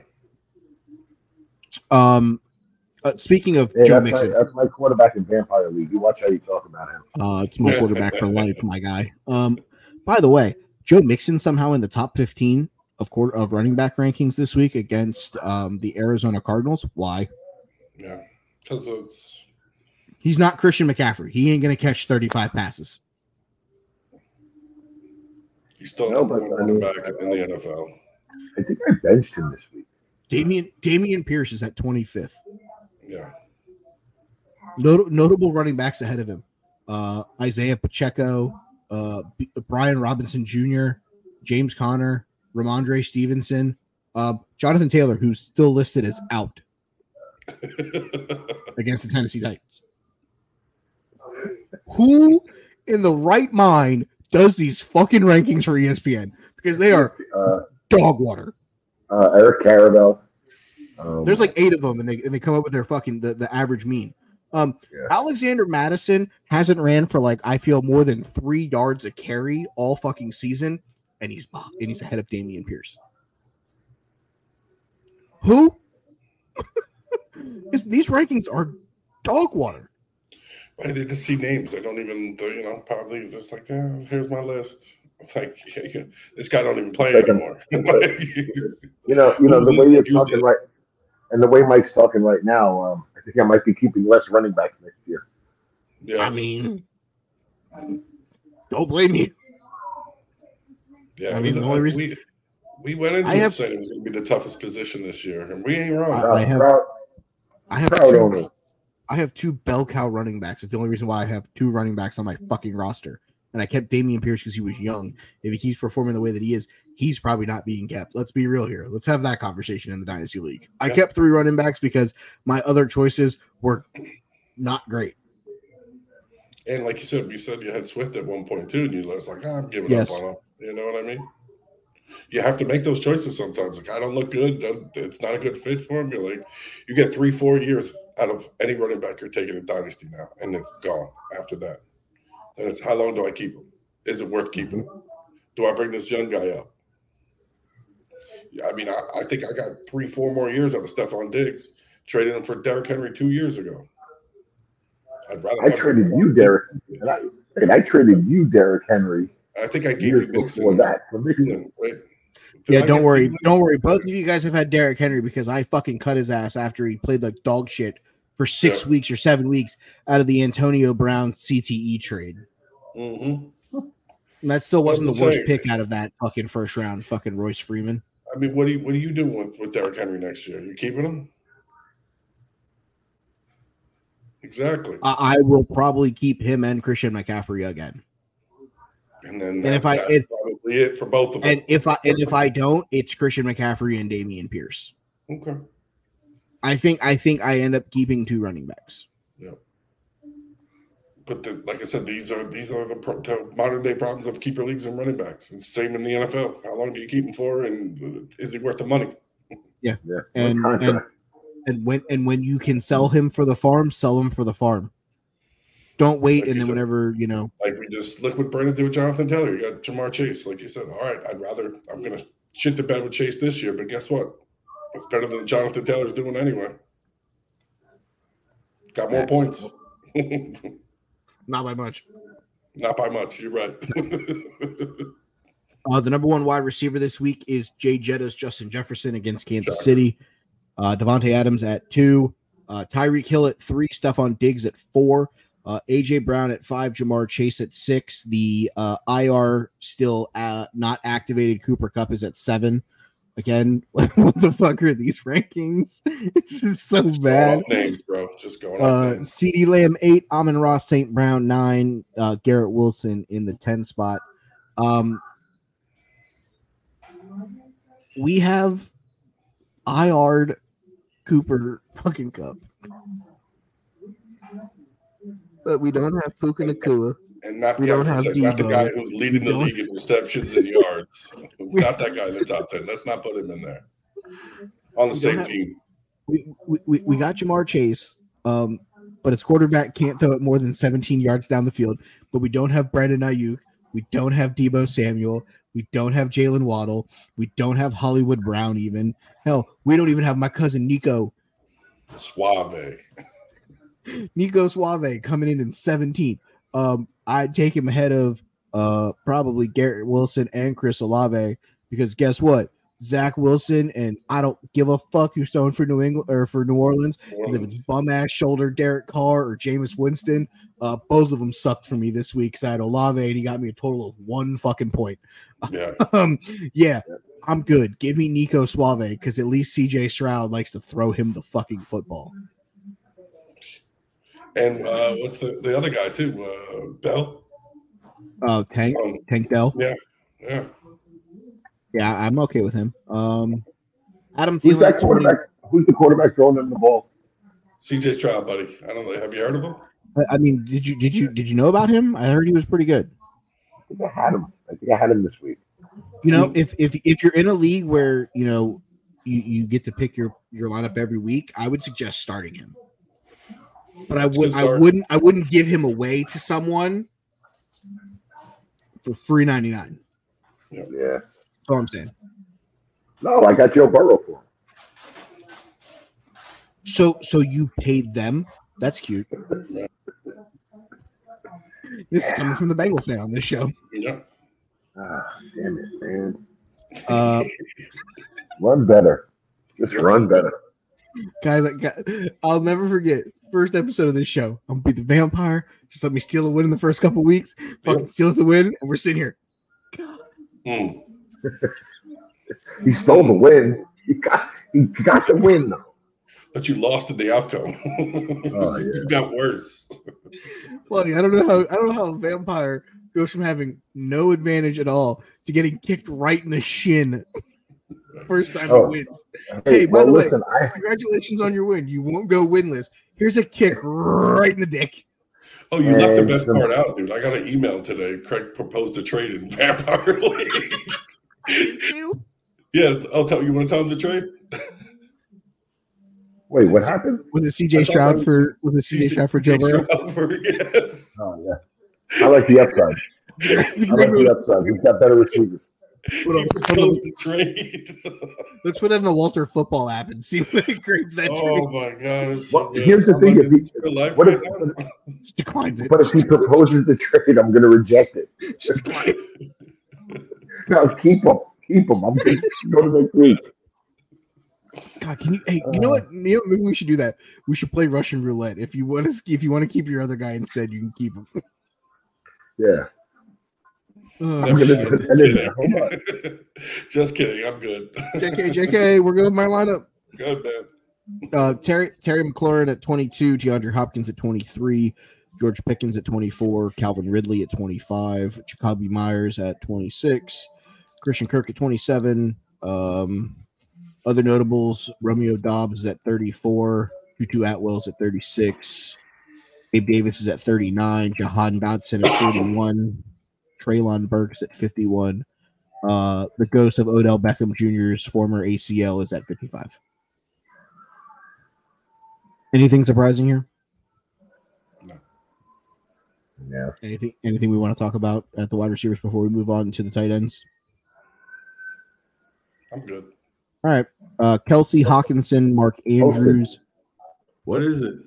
Um, uh, speaking of Hey, Joe that's, my, Mixon, that's my quarterback in Vampire League. You watch how you talk about him. uh, it's my quarterback for life, my guy. Um, by the way, Joe Mixon somehow in the top fifteen of quarter of running back rankings this week against um, the Arizona Cardinals. Why? Yeah. Because it's He's not Christian McCaffrey. He ain't going to catch thirty-five passes. he's still No, number but one I mean, running back in the N F L. I think I benched him this week. Damian Damian Pierce is at twenty-fifth. Yeah. Not- notable running backs ahead of him. Uh, Isaiah Pacheco, uh, B- Brian Robinson Junior, James Conner, Ramondre Stevenson, uh, Jonathan Taylor, who's still listed as out against the Tennessee Titans. Who in the right mind does these fucking rankings for E S P N? Because they are Uh, dog water. uh, Eric Caravel. Um, There's like eight of them, and they and they come up with their fucking the, the average mean. Um, Yeah. Alexander Madison hasn't ran for like I feel more than three yards a carry all fucking season, and he's and he's ahead of Damian Pierce. Who? Is- these rankings are dog water. But they just see names. They don't even, you know, probably just like, yeah, here's my list. It's like, yeah, yeah, this guy don't even play Like a- anymore. you know, you know the Who's way this you're that used talking it? right, and the way Mike's talking right now. Um, I think I might be keeping less running backs next year. yeah, I mean, don't blame me. yeah. I it mean, was- the only reason- we we went into I it have- saying it was going to be the toughest position this year, and we ain't wrong. I- I have- proud, I have proud two, owner. I have two bell cow running backs. It's the only reason why I have two running backs on my fucking roster. And I kept Damian Pierce because he was young. If he keeps performing the way that he is, he's probably not being kept. Let's be real here. Let's have that conversation in the Dynasty League. I Yeah. kept three running backs because my other choices were not great. And like you said, you said you had Swift at one point too, and you was like, oh, I'm giving Yes. up on him. You know what I mean? You have to make those choices sometimes. Like, I don't look good. It's not a good fit for him. You're like, you get three, four years out of any running back you're taking in Dynasty now, and it's gone after that. And it's how long do I keep him? Is it worth keeping him? Do I bring this young guy up? Yeah, I mean, I, I think I got three, four more years out of Stephon Diggs. Traded him for Derrick Henry two years ago. I'd rather I traded you, Derrick. And I, and I traded you, Derrick Henry. I think I gave years you Mixon. before that for Mixon. Wait. Yeah, I don't worry. Mixon? Don't worry. Both of you guys have had Derrick Henry because I fucking cut his ass after he played like dog shit for six Yeah. weeks or seven weeks out of the Antonio Brown C T E trade. Mm-hmm. And that still wasn't That's the the worst same. pick out of that fucking first round, fucking Royce Freeman. I mean, what do you what are you doing with, with Derrick Henry next year? You keeping him? Exactly. I, I will probably keep him and Christian McCaffrey again. And then And that, if I- that's if- probably it for both of them. And if I and if I don't, it's Christian McCaffrey and Damian Pierce. Okay. I think I think I end up keeping two running backs. But the, like I said, these are these are the, pro, the modern day problems of keeper leagues and running backs. It's the same in the N F L. How long do you keep them for, and is he worth the money? Yeah. And What and contract? and when and when you can sell him for the farm, sell him for the farm. Don't wait, Like and you then said. whenever you know. Like we just look what Brandon did with Jonathan Taylor. You got Jamar Chase, like you said. All right, I'd rather I'm gonna shit the bed with Chase this year, but guess what? It's better than Jonathan Taylor's doing anyway. Got more Facts. points. Not by much. Not by much. You're right. Uh, the number one wide receiver this week is Jay Jettas, Justin Jefferson against Kansas Shocker. City. Uh, Devontae Adams at two. Uh, Tyreek Hill at three. Stephon Diggs at four. Uh, A J Brown at five. Jamar Chase at six. The uh, I R still uh, not activated Cooper Kupp is at seven. Again, what the fuck are these rankings? This is so Going bad. off names, bro. Just going off Uh, names. CeeDee Lamb eight, Amon Ross Saint Brown nine, uh, Garrett Wilson in the ten spot. Um, we have I R'd Cooper fucking Cup, but we don't have Puka Nakua. And not, we yeah, don't I have said, not the Debo. guy who's leading We the don't- league in receptions and yards. Not that guy in the top ten. Let's not put him in there. On the We same don't have- team. We, we, we, we got Jamar Chase, um, but his quarterback can't throw it more than seventeen yards down the field. But we don't have Brandon Ayuk. We don't have Debo Samuel. We don't have Jalen Waddle. We don't have Hollywood Brown even. Hell, we don't even have my cousin Nico. Suave. Nico Suave coming in in seventeenth. Um, I'd take him ahead of uh, probably Garrett Wilson and Chris Olave because guess what? Zach Wilson and I don't give a fuck who's throwing for New England or for New Orleans. If it's bum ass shoulder Derek Carr or Jameis Winston, uh, both of them sucked for me this week because I had Olave and he got me a total of one fucking point. Yeah. um, yeah, I'm good. Give me Nico Suave because at least C J Stroud likes to throw him the fucking football. And uh, what's the, the other guy too? Uh, Bell. Uh, Tank Um, Tank Dell. yeah. Yeah, I'm okay with him. Um, Adam Who's Thielen that at twenty. quarterback? Who's the quarterback throwing them the ball? C J Stroud, buddy. I don't know. Have you heard of him? I mean, did you did you did you know about him? I heard he was pretty good. I think I had him. I think I had him this week. You know, if if if you're in a league where you know you, you get to pick your your lineup every week, I would suggest starting him. But I would good I start. wouldn't I wouldn't give him away to someone for free ninety-nine. Yeah. That's all I'm saying. No, I got Joe Burrow for him. So so you paid them. That's cute. This is coming from the Bengal fan on this show. Yeah. Ah, damn it, man. Uh, Run better. Just run better. guys, guys, I'll never forget first episode of this show. I'm gonna be the vampire. Just let me steal a win in the first couple weeks. Fucking steals the win, and we're sitting here. Mm. He stole the win. He got he got the win though. But you lost in the outcome. Oh, yeah. You got worse. Funny, I don't know how I don't know how a vampire goes from having no advantage at all to getting kicked right in the shin first time Oh. he wins. Hey, Hey, by well, the way, listen, I Congratulations on your win. You won't go winless. Here's a kick right in the dick. Oh, you left the And best the- part out, dude. I got an email today. Craig proposed a trade in Vampire League. Did you? Yeah, I'll tell you. You want to tell him the trade? Wait, what happened? Was it C I J thought that Stroud was for? Was it C J Stroud for Joe Burrow? Stroud for- yes. Oh yeah, I like the upside. I like the upside. We've got better receivers. Put on- He put on- proposed a trade. Let's put it in the Walter Football app and see what it creates that Oh trade. my god! It's so Well, good. here's the I'm thing: like, if he- it's real life what right if- now. Just declines it. But if he proposes the trade, I'm going to reject it. Just decline it. No, keep him. Keep him. I'm just going to next week. God, can you? Hey, you know what? You know, maybe we should do that. We should play Russian roulette. If you want to, if you want to keep your other guy instead, you can keep him. Yeah. Uh, I'm going to defend it. Hold on. Just kidding. I'm good. J K, J K, we're good with my lineup. Good man. Uh, Terry Terry McLaurin at twenty-two, DeAndre Hopkins at twenty-three, George Pickens at twenty-four, Calvin Ridley at twenty-five, Jacoby Myers at twenty-six, Christian Kirk at twenty-seven. Um, other notables: Romeo Dobbs at thirty-four, Tutu Atwell's at thirty-six, Gabe Davis is at thirty-nine, Jahan Dotson at forty-one, Treylon Burks at fifty-one. Uh, the ghost of Odell Beckham Junior's former A C L is at fifty-five. Anything surprising here? No. Yeah. Anything anything we want to talk about at the wide receivers before we move on to the tight ends? I'm good. All right. Uh, Kelsey Hawkinson, Mark Andrews. What is it?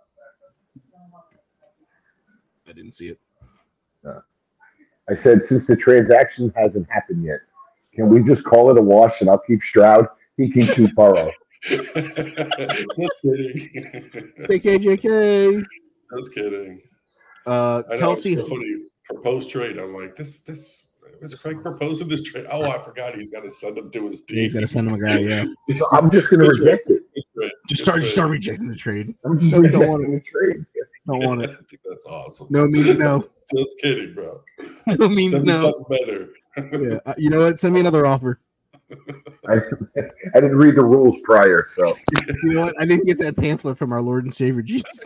I didn't see it. I said, since the transaction hasn't happened yet, can we just call it a wash and I'll keep Stroud? He can keep Burrow. Just kidding. J K, J K. Just kidding. Uh, I know, Kelsey. it's so funny. Proposed trade. I'm like, this, this. Is Craig proposing this trade? Oh, I forgot. He's got to send him to his team. He's got to send him a guy, yeah. So I'm just going to reject it. Just start, just start rejecting the trade. I'm just No, we don't want rejecting the trade. Don't want I it. think that's awesome. No means no. Just kidding, bro. No means Send me no. something better. Yeah. Uh, you know what? Send me another offer. I, I didn't read the rules prior, so. You know what? I didn't get that pamphlet from our Lord and Savior Jesus.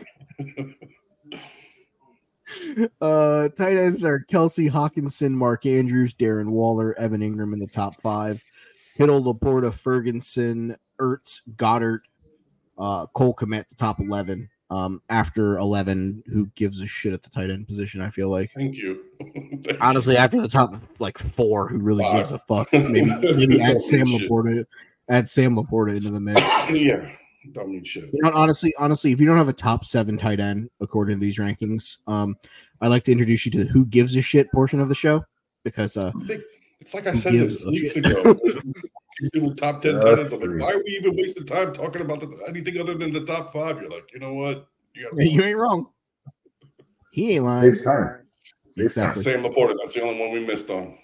Uh, tight ends are Kelsey Hawkinson, Mark Andrews, Darren Waller, Evan Ingram in the top five. Kittle, Laporta, Ferguson, Ertz, Goddard, uh, Cole Kmet, the top eleven. Um, after eleven, who gives a shit at the tight end position? I feel like. Thank you. Thank Honestly, you. after the top like four, who really Five. gives a fuck? Maybe maybe Don't add Sam mean shit. Laporta, add Sam Laporta into the mix. Yeah, don't mean shit. You know, honestly, honestly, if you don't have a top seven tight end according to these rankings, um, I'd like to introduce you to the "Who Gives a Shit" portion of the show because uh, It's like I Who said gives this a weeks shit? ago. You do top ten Uh, tight ends. I'm like, why are we even wasting time talking about the, anything other than the top five? You're like, you know what? You got you ain't wrong. He ain't lying. Saves time. Saves time. Exactly. Sam Laporta. That's the only one we missed on.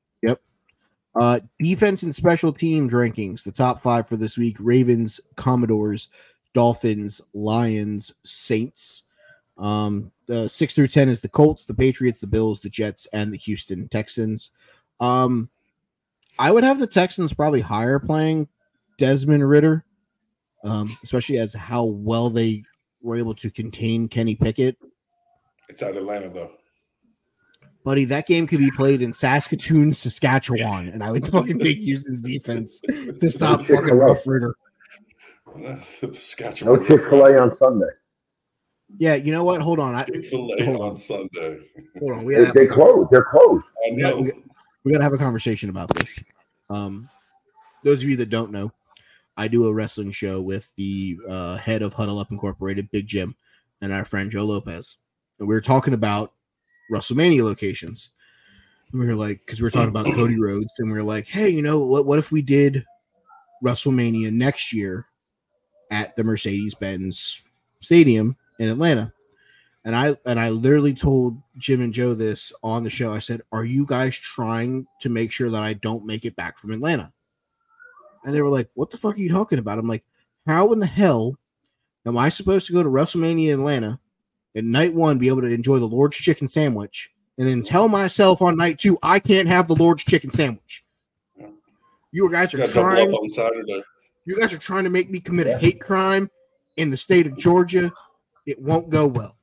Uh, defense and special teams rankings. The top five for this week: Ravens, Commodores, Dolphins, Lions, Saints. Um, the six through ten is the Colts, the Patriots, the Bills, the Jets, and the Houston Texans. Um, I would have the Texans probably higher playing Desmond Ridder, um, especially as how well they were able to contain Kenny Pickett. It's at Atlanta, though. Buddy, that game could be played in Saskatoon, Saskatchewan, and I would fucking take Houston's defense to stop fucking Chick-fil-A. Rough Ridder. the Saskatchewan. No Chick-fil-A on Sunday. Yeah, you know what? Hold on. I, Chick-fil-A hold on on. Sunday. Hold on. We They, gotta, they have a, closed. They're closed. I we, gotta, know. we, we gotta have a conversation about this. Um, those of you that don't know, I do a wrestling show with the uh, head of Huddle Up Incorporated, Big Jim, and our friend Joe Lopez. And we were talking about WrestleMania locations. And we were like, because we were talking about Cody Rhodes, and we were like, hey, you know what? What if we did WrestleMania next year at the Mercedes-Benz Stadium in Atlanta? And I and I literally told Jim and Joe this on the show. I said, are you guys trying to make sure that I don't make it back from Atlanta? And they were like, what the fuck are you talking about? I'm like, how in the hell am I supposed to go to WrestleMania in Atlanta and night one be able to enjoy the Lord's chicken sandwich and then tell myself on night two I can't have the Lord's chicken sandwich? You guys are Got double trying. up on Saturday. You guys are trying to make me commit a hate crime in the state of Georgia. It won't go well.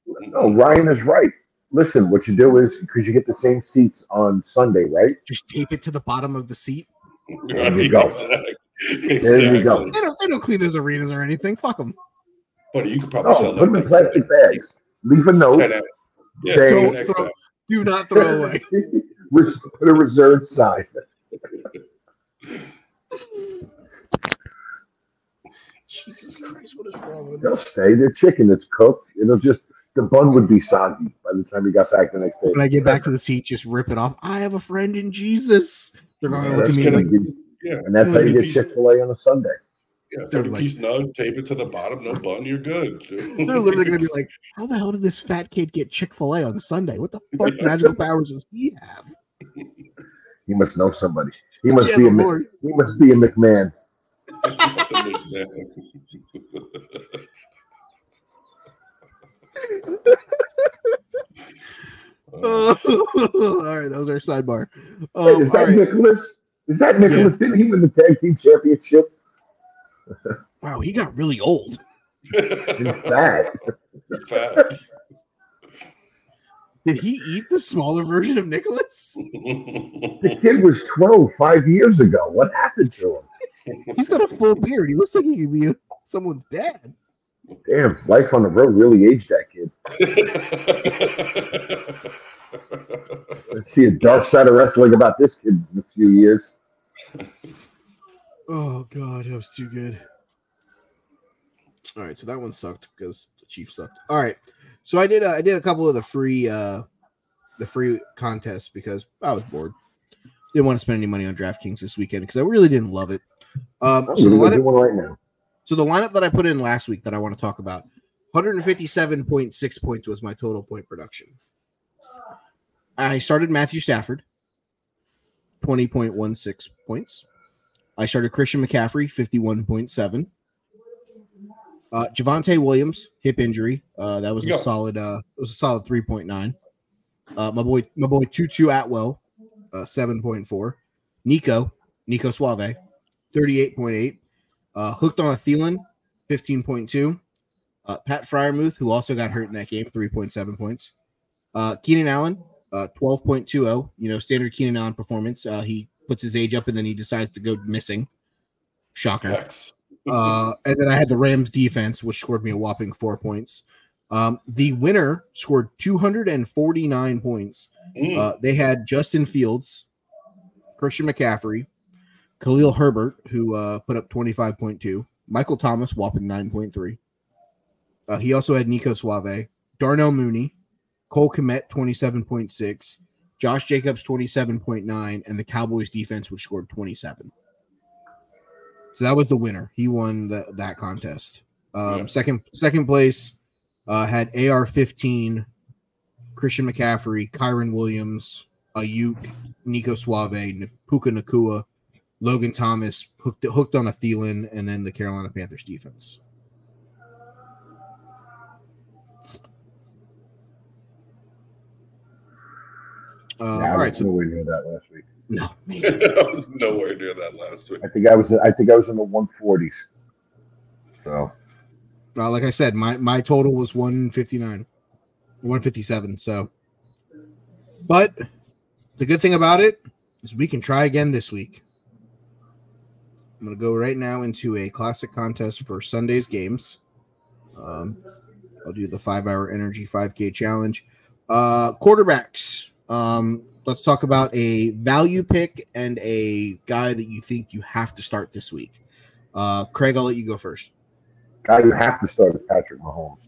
No, Ryan is right. Listen, what you do is because you get the same seats on Sunday, right? Just tape it to the bottom of the seat. There you go. Exactly. There you go. They don't, they don't clean those arenas or anything. Fuck them. But you could probably No, sell put them that in plastic bags. Leave a note. Yeah, saying, Don't throw, do not throw away. Put a reserved sign. Jesus Christ, what is wrong with They'll this? say the chicken that's cooked. It'll just the bun would be soggy by the time you got back the next day. When I get back to the seat, just rip it off. I have a friend in Jesus. They're going to Yeah, look at that's me gonna like, be- Yeah. and that's how you get Piece- Chick Fil A on a Sunday. Yeah, They're thirty like- piece nug, tape it to the bottom, no bun, you're good. they're literally going to be like, how the hell did this fat kid get Chick-fil-A on Sunday? What the fuck magical powers does he have? He must know somebody. He must Yeah, be a the Mc- Lord. he must be a McMahon. Oh, all right, that was our sidebar. Wait, Um, is all that right. Nicholas? Is that Nicholas? Didn't he win the tag team championship? Wow, he got really old. He's fat. Fat. Did he eat the smaller version of Nicholas? The kid was twelve five years ago. What happened to him? He's got a full beard. He looks like he could be someone's dad. Damn, life on the road really aged that kid. Let's see a dark side of wrestling about this kid in a few years. Oh god, that was too good. All right, so that one sucked because the Chief sucked. All right, so I did uh, I did a couple of the free uh the free contests because I was bored. Didn't want to spend any money on DraftKings this weekend because I really didn't love it. Um, I'm so the gonna do lineup, one right now. so the lineup that I put in last week that I want to talk about, one fifty-seven point six points was my total point production. I started Matthew Stafford, twenty point one six points. I started Christian McCaffrey, fifty-one point seven. Uh, Javonte Williams, hip injury. Uh, that was Yeah. a solid. Uh, it was a solid three point nine. Uh, my boy, my boy Tutu Atwell, uh, seven point four. Nico, Nico Suave, thirty-eight point eight. Uh, hooked on a Thielen, fifteen point two. Uh, Pat Fryermuth, who also got hurt in that game, three point seven points. Uh, Keenan Allen, uh, twelve point two oh. You know, standard Keenan Allen performance. Uh, he puts his age up and then he decides to go missing. Shocker. X. Uh, and then I had the Rams defense, which scored me a whopping four points. Um, the winner scored two hundred forty-nine points. Mm. Uh, they had Justin Fields, Christian McCaffrey, Khalil Herbert, who uh, put up twenty-five point two, Michael Thomas, whopping nine point three. Uh, he also had Nico Suave, Darnell Mooney, Cole Kmet, twenty-seven point six, Josh Jacobs, twenty-seven point nine, and the Cowboys defense, which scored twenty-seven. So that was the winner. He won the, that contest. Um, Yeah. Second, Second second place uh, had A R fifteen, Christian McCaffrey, Kyron Williams, Ayuk, Nico Suave, N- Puka Nakua, Logan Thomas, hooked hooked on a Thielen, and then the Carolina Panthers defense. Uh, Yeah, I all right, was so nowhere near that last week. no, man. I was nowhere near that last week. I think I was. I think I was in the one forties. So Uh, like I said, my, my total was one fifty-nine, one fifty-seven. So, but the good thing about it is we can try again this week. I'm going to go right now into a classic contest for Sunday's games. Um, I'll do the five hour energy five K challenge. Uh, quarterbacks. Um, let's talk about a value pick and a guy that you think you have to start this week. Uh, Craig, I'll let you go first. guy you have to start is Patrick Mahomes.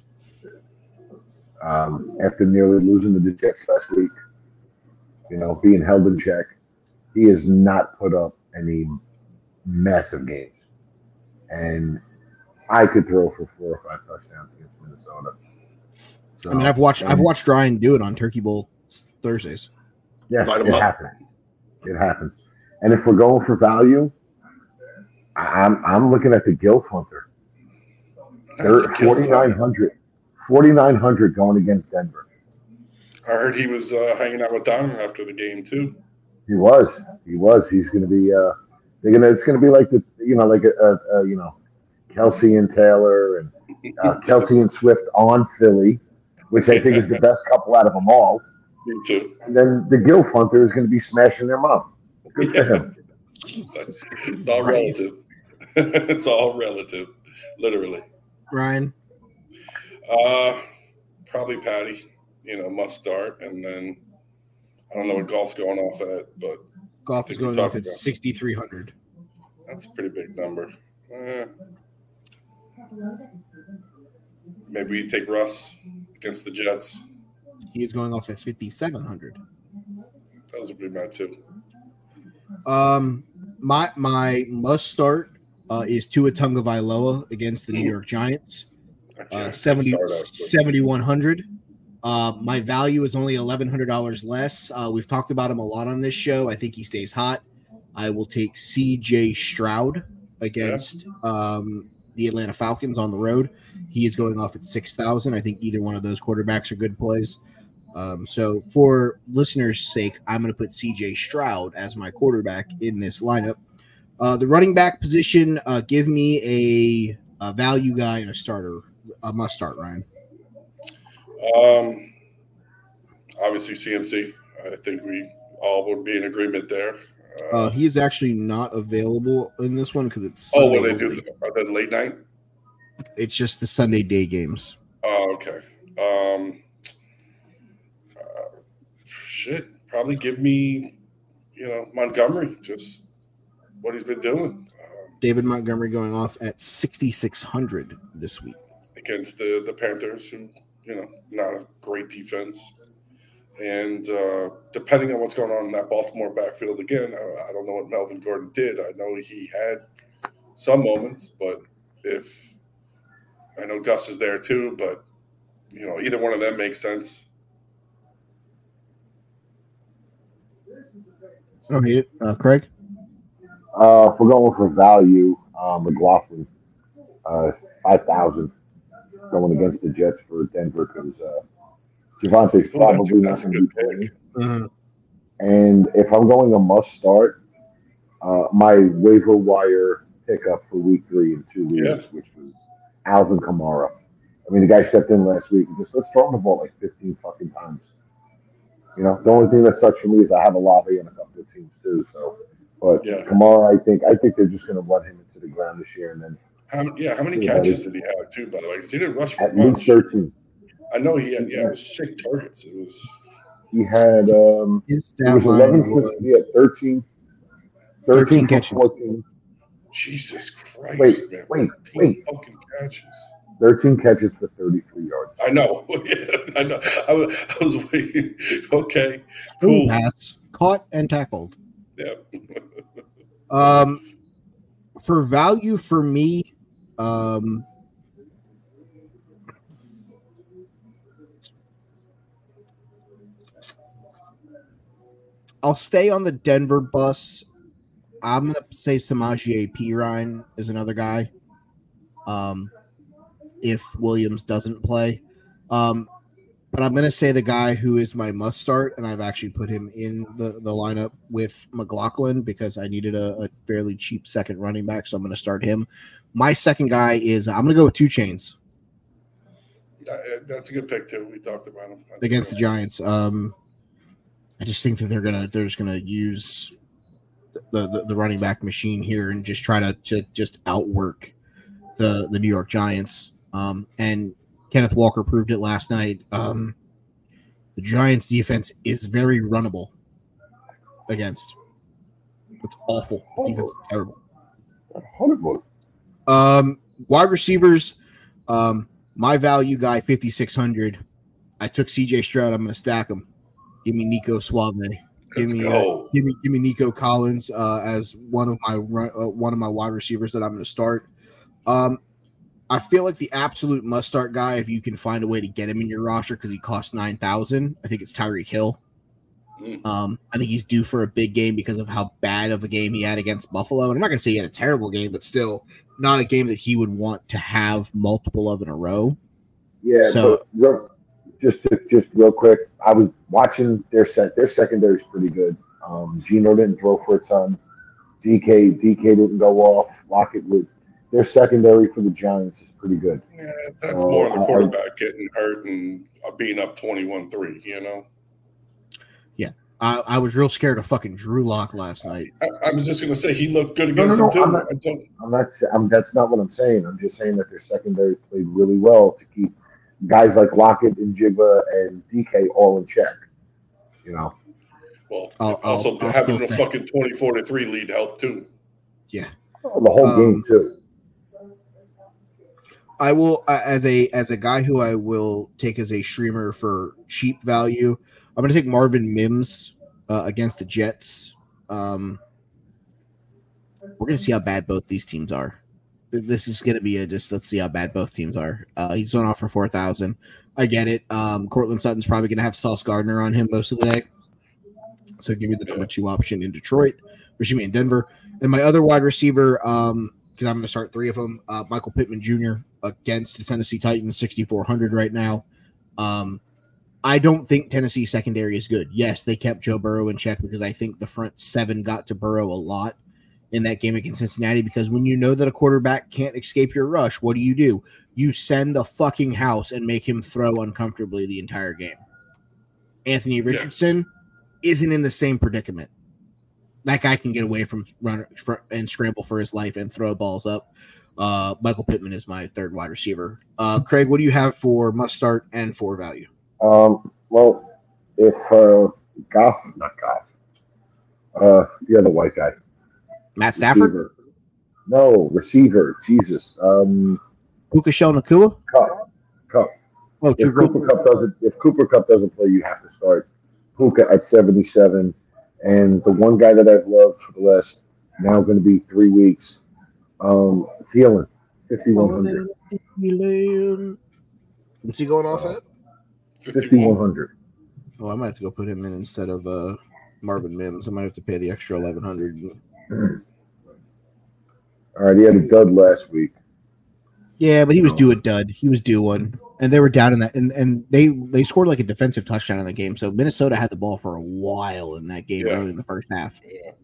Um, after nearly losing to the Jets last week, you know, being held in check, he has not put up any massive games. And I could throw for four or five touchdowns against Minnesota. So, I mean, I've watched I've and- watched Ryan do it on Turkey Bowl Thursdays. Yes, Light 'em it up. happens. It happens. And if we're going for value, I- I'm I'm looking at the Gilf Hunter. They're forty-nine hundred. forty-nine hundred going against Denver. I heard he was uh, hanging out with Don after the game too. He was. He was. He's going to be. Uh, they're gonna. It's going to be like the. You know, like a, a, a you know, Kelsey and Taylor and uh, Kelsey and Swift on Philly. which I think is the best couple out of them all. Me too. And then the Gilf Hunter is going to be smashing their mom. Good Yeah. for him. That's, it's all relative. It's all relative, literally. Ryan? Uh, probably Patty. You know, must start, and then I don't know what golf's going off at, but Golf is going off at sixty-three hundred. That's a pretty big number. Eh. Maybe you take Russ against the Jets. He is going off at fifty-seven hundred. Those would be mad too. Um, my my must start uh, is Tua Tagovailoa against the New York Giants. Uh, seventy, seventy-one hundred. Uh, my value is only eleven hundred dollars less. Uh, we've talked about him a lot on this show. I think he stays hot. I will take C J Stroud against yeah. um, the Atlanta Falcons on the road. He is going off at six thousand. I think either one of those quarterbacks are good plays. Um, so for listeners' sake, I'm going to put C J Stroud as my quarterback in this lineup. Uh, the running back position, uh, give me a, a value guy and a starter. A must start, Ryan. Um, obviously C M C. I think we all would be in agreement there. Uh, uh, he is actually not available in this one because it's Sunday. Oh, what they do? Are they late night? It's just the Sunday day games. Oh, okay. Um, uh, shit. Probably give me, you know, Montgomery. Just what he's been doing. Um, David Montgomery going off at sixty-six hundred this week against the the Panthers, who you know not a great defense. And uh, depending on what's going on in that Baltimore backfield again, I, I don't know what Melvin Gordon did. I know he had some moments, but if I know Gus is there too, but you know either one of them makes sense. I don't hate it, uh, Craig. Uh, if we're going for value, uh, McLaughlin, uh, five thousand, going against the Jets for Denver because. Uh, Javonte's probably oh, that's a, that's not going to be playing. Uh-huh. And if I'm going a must start, uh, my waiver wire pickup for week three in two weeks, yeah. which was Alvin Kamara. I mean, the guy stepped in last week and just let's throw him the ball like fifteen fucking times. You know, the only thing that sucks for me is I have a Olave in a couple of teams too. So, but yeah. Kamara, I think I think they're just going to run him into the ground this year. And then, how, yeah, how many catches did he have too? By the way, because he didn't rush for at much. least thirteen. I know he had, yeah, it was six targets. It was. He had, um, His it was eleven, was, he had thirteen, thirteen, thirteen catches. fourteen. Jesus Christ, wait, man. Wait, wait. Fucking catches. thirteen catches for thirty-three yards. I know. Yeah, I know. I was, I was waiting. Okay, cool. Pass, caught and tackled. Yeah. um, for value for me, um, I'll stay on the Denver bus. I'm going to say Samaje Perine is another guy. Um, if Williams doesn't play. Um, but I'm going to say the guy who is my must start, and I've actually put him in the, the lineup with McLaughlin because I needed a, a fairly cheap second running back, so I'm going to start him. My second guy is I'm going to go with Two Chains. That's a good pick, too. We talked about him. Against the Giants. Um, I just think that they're gonna they're just gonna use the, the, the running back machine here and just try to, to just outwork the the New York Giants. Um, and Kenneth Walker proved it last night. Um, the Giants defense is very runnable against. It's awful. The defense is terrible. Horrible. Um, wide receivers. Um, my value guy fifty-six hundred. I took C J Stroud. I'm gonna stack him. Give me Nico Suave. Give Let's me, go. uh, give me, give me Nico Collins uh, as one of my uh, one of my wide receivers that I'm going to start. Um, I feel like the absolute must start guy, if you can find a way to get him in your roster, because he costs nine thousand. I think it's Tyreek Hill. Mm. Um, I think he's due for a big game because of how bad of a game he had against Buffalo. And I'm not going to say he had a terrible game, but still not a game that he would want to have multiple of in a row. Yeah. So. But, Just to, just real quick, I was watching their set. Their secondary is pretty good. Um, Geno didn't throw for a ton. D K D K didn't go off. Lockett would their secondary for the Giants is pretty good. Yeah, that's Uh, more on the I- quarterback getting hurt and uh, being up twenty-one three, you know? I, I was real scared of fucking Drew Lock last night. I, I was just going to say he looked good No, no, against no, them, too. I'm not- I don't, I'm not. sa- I'm, that's not what I'm saying. I'm just saying that their secondary played really well to keep guys like Lockett and Jigba and D K all in check. You know. well, I'll- also I'll- I'll having still a say- fucking twenty-four to three lead helped, too. Yeah. Oh, the whole Um, game too. I will uh, as a as a guy who I will take as a streamer for cheap value. I'm going to take Marvin Mims uh, against the Jets. Um, we're going to see how bad both these teams are. This is going to be a just let's see how bad both teams are. Uh, he's going off for four thousand. I get it. Um, Cortland Sutton's probably going to have Sauce Gardner on him most of the day. So give me the number two option in Detroit, or excuse me, in Denver. And my other wide receiver, um, because I'm going to start three of them, uh, Michael Pittman Junior against the Tennessee Titans, sixty-four hundred right now. Um, I don't think Tennessee secondary is good. Yes, they kept Joe Burrow in check because I think the front seven got to Burrow a lot in that game against Cincinnati, because when you know that a quarterback can't escape your rush, what do you do? You send the fucking house and make him throw uncomfortably the entire game. Anthony Richardson yeah. isn't in the same predicament. That guy can get away from run and scramble for his life and throw balls up. Uh, Michael Pittman is my third wide receiver. Uh, Craig, what do you have for must start and for value? Um, well, if uh, Goff, not Goff, uh, the other white guy, Matt Stafford? Receiver. No, receiver. Jesus. Um, Puka Shell Nakua? Cup. Cup. Oh, if Cooper Cup doesn't, if Cooper Cup doesn't play, you have to start Puka at seventy-seven. And the one guy that I've loved for the last now going to be three weeks, um, Thielen, fifty-one hundred. What's he going off at? fifty-one hundred. Oh, I might have to go put him in instead of uh, Marvin Mims. I might have to pay the extra eleven hundred. All right, he had a dud last week. Yeah, but he was due a dud. He was due one, and they were down in that, and, and they they scored like a defensive touchdown in the game. So Minnesota had the ball for a while in that game, yeah. early in the first half. Yeah.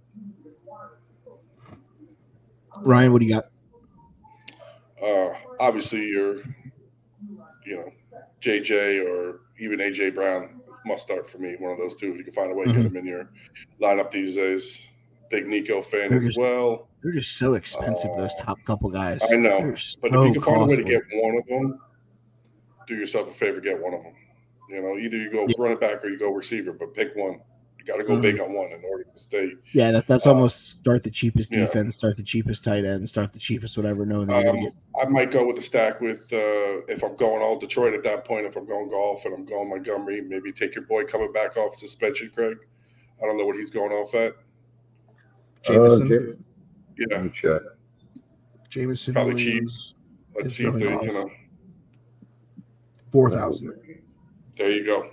Ryan, what do you got? Uh, obviously, you're, you know, J J or even A J Brown must start for me. One of those two. If you can find a way to mm-hmm. get him in your lineup these days. Big Nico fan they're as just, well. They're just so expensive, uh, those top couple guys. I know. So but if you can find costly. a way to get one of them, do yourself a favor, get one of them. You know, either you go yeah. run it back or you go receiver, but pick one. You got to go mm-hmm. big on one in order to stay. Yeah, that, that's uh, almost start the cheapest yeah. defense, start the cheapest tight end, start the cheapest whatever. No, um, get... I might go with the stack with uh, if I'm going all Detroit at that point. If I'm going golf and I'm going Montgomery, maybe take your boy coming back off suspension, Craig. I don't know what he's going off at. Jameson. Uh, yeah. Let me check. Jameson. Probably cheap. Let's see if they, you know. four thousand. There you go.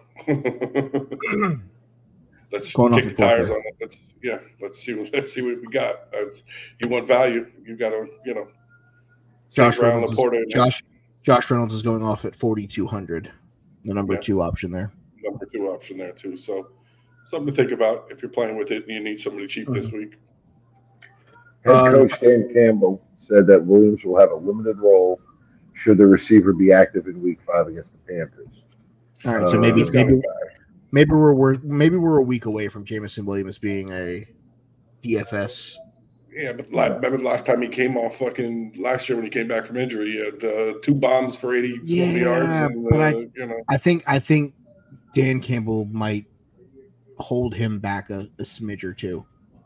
Let's Going kick the tires on it. Let's yeah. Let's see what let's see what we got. That's, you want value. You got to you know. Josh Reynolds. Is, Josh Josh Reynolds is going off at forty-two hundred. The number yeah. two option there. Number two option there too. So something to think about if you're playing with it and you need somebody cheap mm-hmm. this week. Head coach uh, Dan Campbell said that Williams will have a limited role should the receiver be active in Week Five against the Panthers. All right, so maybe uh, maybe maybe we're, we're maybe we're a week away from Jameson Williams being a D F S. Yeah, but like, remember the last time he came off fucking last year when he came back from injury, he had uh, two bombs for eighty yeah, some yards. And, but uh, I, you know, I think I think Dan Campbell might hold him back a, a smidge or two.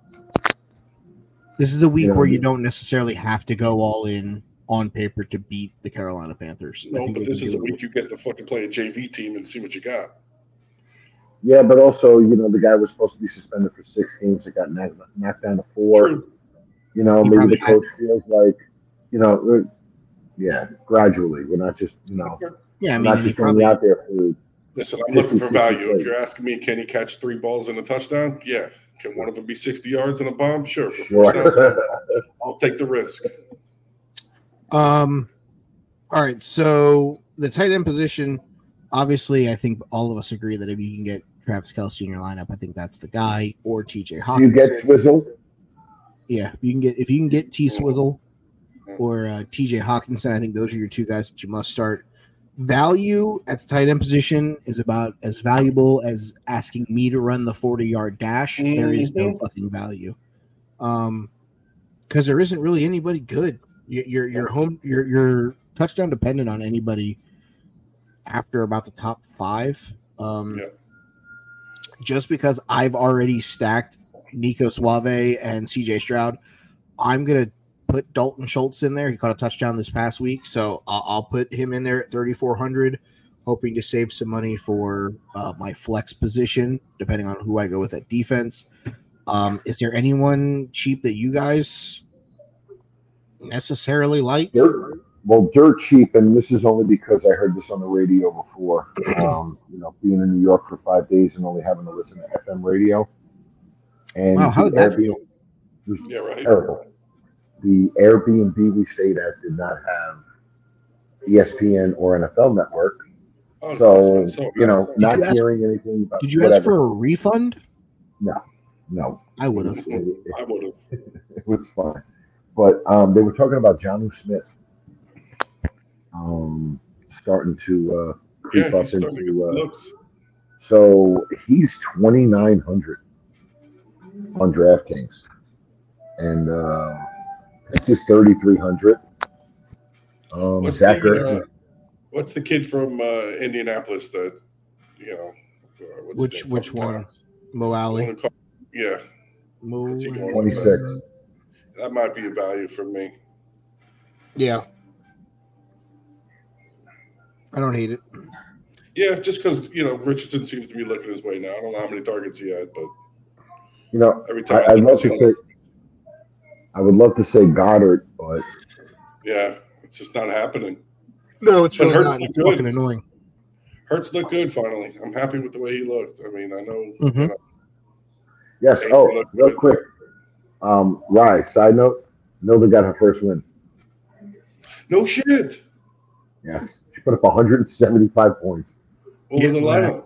This is a week yeah, where you don't necessarily have to go all in on paper to beat the Carolina Panthers. No, but this is a week you get to fucking play a J V team and see what you got. Yeah, but also, you know, the guy was supposed to be suspended for six games. It got knocked, knocked down to four. True. You know, He maybe the probably coach feels like, you know, yeah, gradually. We're not just, you know, Yeah, I we're mean, not he just going probably, out there for. Listen, I'm looking for value. If you're asking me, can he catch three balls and a touchdown? Yeah. Can one of them be sixty yards and a bomb? Sure. For four Sure. I'll take the risk. Um. All right, so the tight end position, obviously, I think all of us agree that if you can get Travis Kelce in your lineup, I think that's the guy, or T J Hawkins. You get Swizzle? Yeah, if you can get if you can get T Swizzle, or uh, T J Hawkinson. I think those are your two guys that you must start. Value at the tight end position is about as valuable as asking me to run the forty-yard dash. Mm-hmm. There is no fucking value, um, because there isn't really anybody good. You're you're home. You're you're touchdown dependent on anybody after about the top five. Um, yeah. Just because I've already stacked Nico Suave and C J Stroud, I'm gonna put Dalton Schultz in there. He caught a touchdown this past week, so I'll, I'll put him in there at thirty-four hundred, hoping to save some money for uh, my flex position, depending on who I go with at defense. Um, is there anyone cheap that you guys necessarily like? Dirt, well, dirt cheap, and this is only because I heard this on the radio before. Um, you know, being in New York for five days and only having to listen to F M radio. And wow, how did that feel? Was yeah, right. Terrible. The Airbnb we stayed at did not have E S P N or N F L Network. Oh, so, so, you know, did not you hearing ask, anything about Did you whatever. ask for a refund? No, no. I would have. I would have. It was fine. But um, they were talking about Jonnu Smith um, starting to uh, creep yeah, up into. Uh, looks. So he's twenty-nine hundred on DraftKings. And uh, this is thirty-three hundred. Um, what's, the, uh, what's the kid from uh, Indianapolis that, you know, uh, what's which which one? Mo Alley? Yeah. Mo twenty-six. That might be a value for me. Yeah. I don't hate it. Yeah, just because, you know, Richardson seems to be looking his way now. I don't know how many targets he had, but you know, every time I, I'd love to say I would love to say Goddard, but yeah, it's just not happening. No, it's but really Hurts not. It's good. fucking annoying. Hurts looked good finally. I'm happy with the way he looked. I mean, I know. Mm-hmm. You know yes. Oh, real good. quick. Um, Rye, side note, Milda got her first win. No shit. Yes. She put up one hundred seventy-five points. What was the lineup?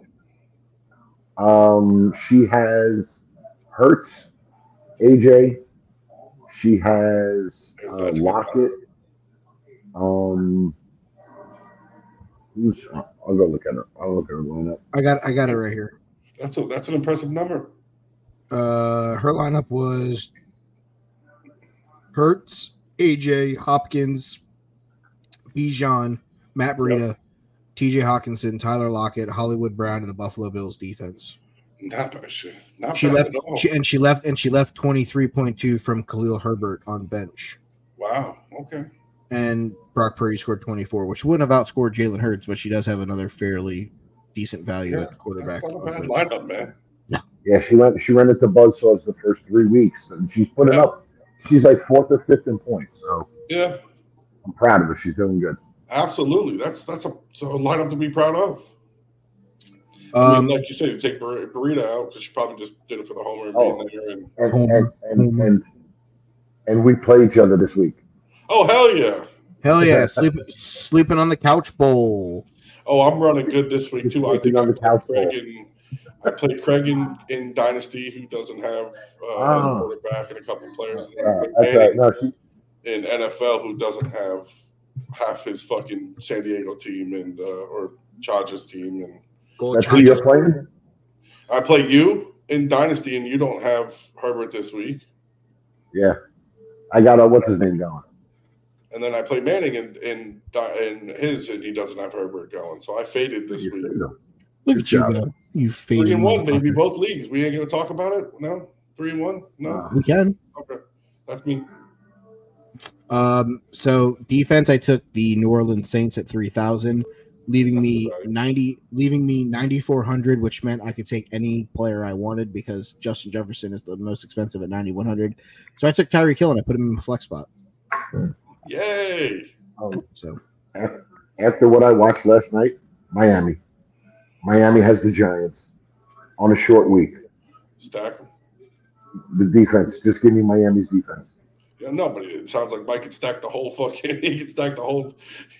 Um, she has Hurts, A J. She has uh, Lockett. Um, who's? I'll go look at her. I'll look at her lineup. I got. I got it right here. That's a that's an impressive number. Uh, her lineup was Hurts, A J, Hopkins, Bijan, Matt Breida, yep. T J Hawkinson, Tyler Lockett, Hollywood Brown, and the Buffalo Bills defense. Not bad. Not she bad left. At all. She, and she left. And she left twenty-three point two from Khalil Herbert on bench. Wow. Okay. And Brock Purdy scored twenty-four, which wouldn't have outscored Jalen Hurts, but she does have another fairly decent value yeah, at quarterback. That's not a bad lineup, man. No. Yeah, she went. She ran into buzzsaws the first three weeks, and she's putting yeah. up. She's like fourth or fifth in points. So yeah, I'm proud of her. She's doing good. Absolutely, that's that's a, that's a lineup to be proud of. Um, I mean, like you said, you take Bar- Burrito out because she probably just did it for the homer and oh, being there. And and and, and, and and we play each other this week. Oh hell yeah! Hell yeah! Sleep, sleeping on the couch bowl. Oh, I'm running good this week too. I think on I the couch Craig bowl. in, I played Craig in, in Dynasty, who doesn't have uh, oh. his quarterback and a couple players. And uh, that's right. No, she... in N F L, who doesn't have half his fucking San Diego team and uh, or Chargers team and. That's who you're playing? I play you in Dynasty, and you don't have Herbert this week. Yeah. I got uh, what's his name going. And then I play Manning in, in, in his, and he doesn't have Herbert going. So I faded this week. Look at you, go. You faded. Three and one, baby. Both leagues. We ain't going to talk about it? No? Three and one? No? Uh, we can. Okay. That's me. Um. So defense, I took the New Orleans Saints at three thousand. Leaving me ninety, leaving me ninety four hundred, which meant I could take any player I wanted because Justin Jefferson is the most expensive at ninety one hundred. So I took Tyreek Hill and I put him in the flex spot. Yay! Um, so after what I watched last night, Miami, Miami has the Giants on a short week. Stack them. The defense, just give me Miami's defense. Yeah, no, but it sounds like Mike can stack the whole fucking. He can stack the whole.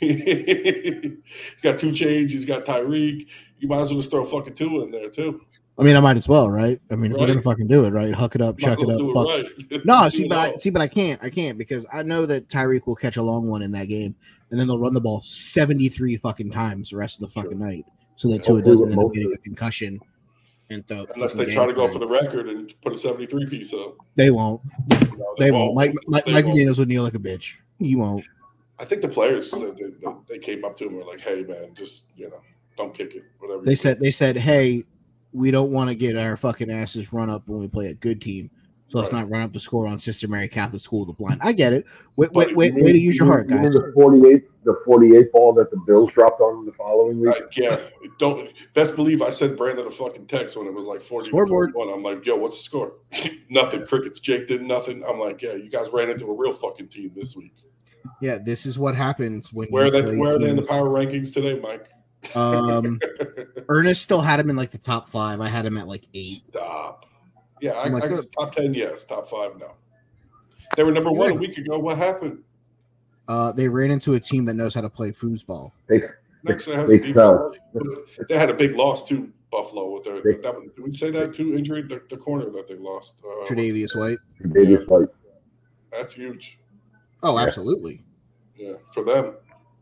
He's got two change. He's got Tyreek. You might as well just throw fucking two in there too. I mean, I might as well, right? I mean, if Right. we're gonna fucking do it, right? Huck it up, chuck it up. Do Fuck. right. No, Do see, it but I all. see, but I can't. I can't because I know that Tyreek will catch a long one in that game, and then they'll run the ball seventy-three fucking times the rest of the fucking Sure. night, so that Tua Hopefully doesn't with end up most getting of- a concussion. And throw Unless fucking they try to game go time. for the record and put a seventy-three piece up. They won't. No, They won't. Mike, Mike, They Mike won't. McDaniels would kneel like a bitch. He won't. I think the players said that, that they came up to him and were like, "Hey, man, just you know, don't kick it. Whatever." They you said do." they said, hey, we don't want to get our fucking asses run up when we play a good team. So let's Right. not run up the score on Sister Mary Catholic School of the Blind. I get it. Wait, But wait, wait, You way to mean- use your you heart, mean- you guys. mean the forty-eight, the forty-eight ball that the Bills dropped on them the following week. Like, yeah, don't best believe I sent Brandon a fucking text when it was like forty Scoreboard. to twenty-one. I'm like, yo, what's the score? Nothing. Crickets. Jake did nothing. I'm like, yeah, you guys ran into a real fucking team this week. Yeah, this is what happens when Where you are they? play Where are they in the teams. power rankings today, Mike? Um, Ernest still had him in like the top five. I had him at like eight. Stop. Yeah, I, I'm like, I guess top ten, yes. Top five, no. They were number one a week ago. What happened? Uh, they ran into a team that knows how to play foosball. They, Next, they, has they a fell. defense. They had a big loss to Buffalo with their. They- that, did we say that too? Injury, the, the corner that they lost. Uh, Tre'Davious White. Davis White. That's huge. Oh, Yeah. absolutely. Yeah, for them.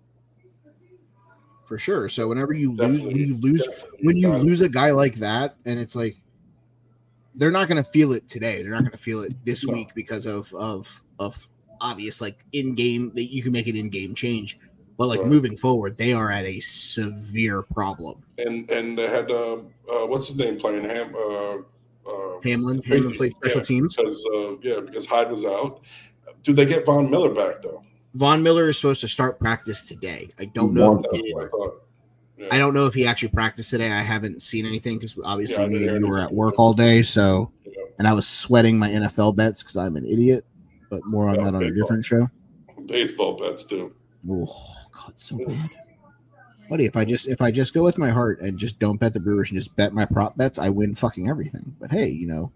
For sure. So whenever you lose, when Definitely, you lose, definitely when you got it. lose a guy like that, and it's like they're not going to feel it today. They're not going to feel it this No. week because of of of obvious like in game that you can make it in game change. But like Right. moving forward, they are at a severe problem. and and they had um, uh, what's his name playing Ham. Uh, uh, Hamlin, Tracy, Hamlin played special yeah, teams. because uh, yeah, because Hyde was out. Did they get Von Miller back though? Von Miller is supposed to start practice today. I don't He know. wants If That's he did. what I thought. Yeah. I don't know if he actually practiced today. I haven't seen anything because obviously Yeah, I me didn't and hear you were at anything. work all day. So, Yeah. and I was sweating my N F L bets because I'm an idiot. But more on Yeah, that on a baseball. different show. Baseball bets too. Oh God, so bad, buddy. If I just if I just go with my heart and just don't bet the Brewers and just bet my prop bets, I win fucking everything. But hey, you know,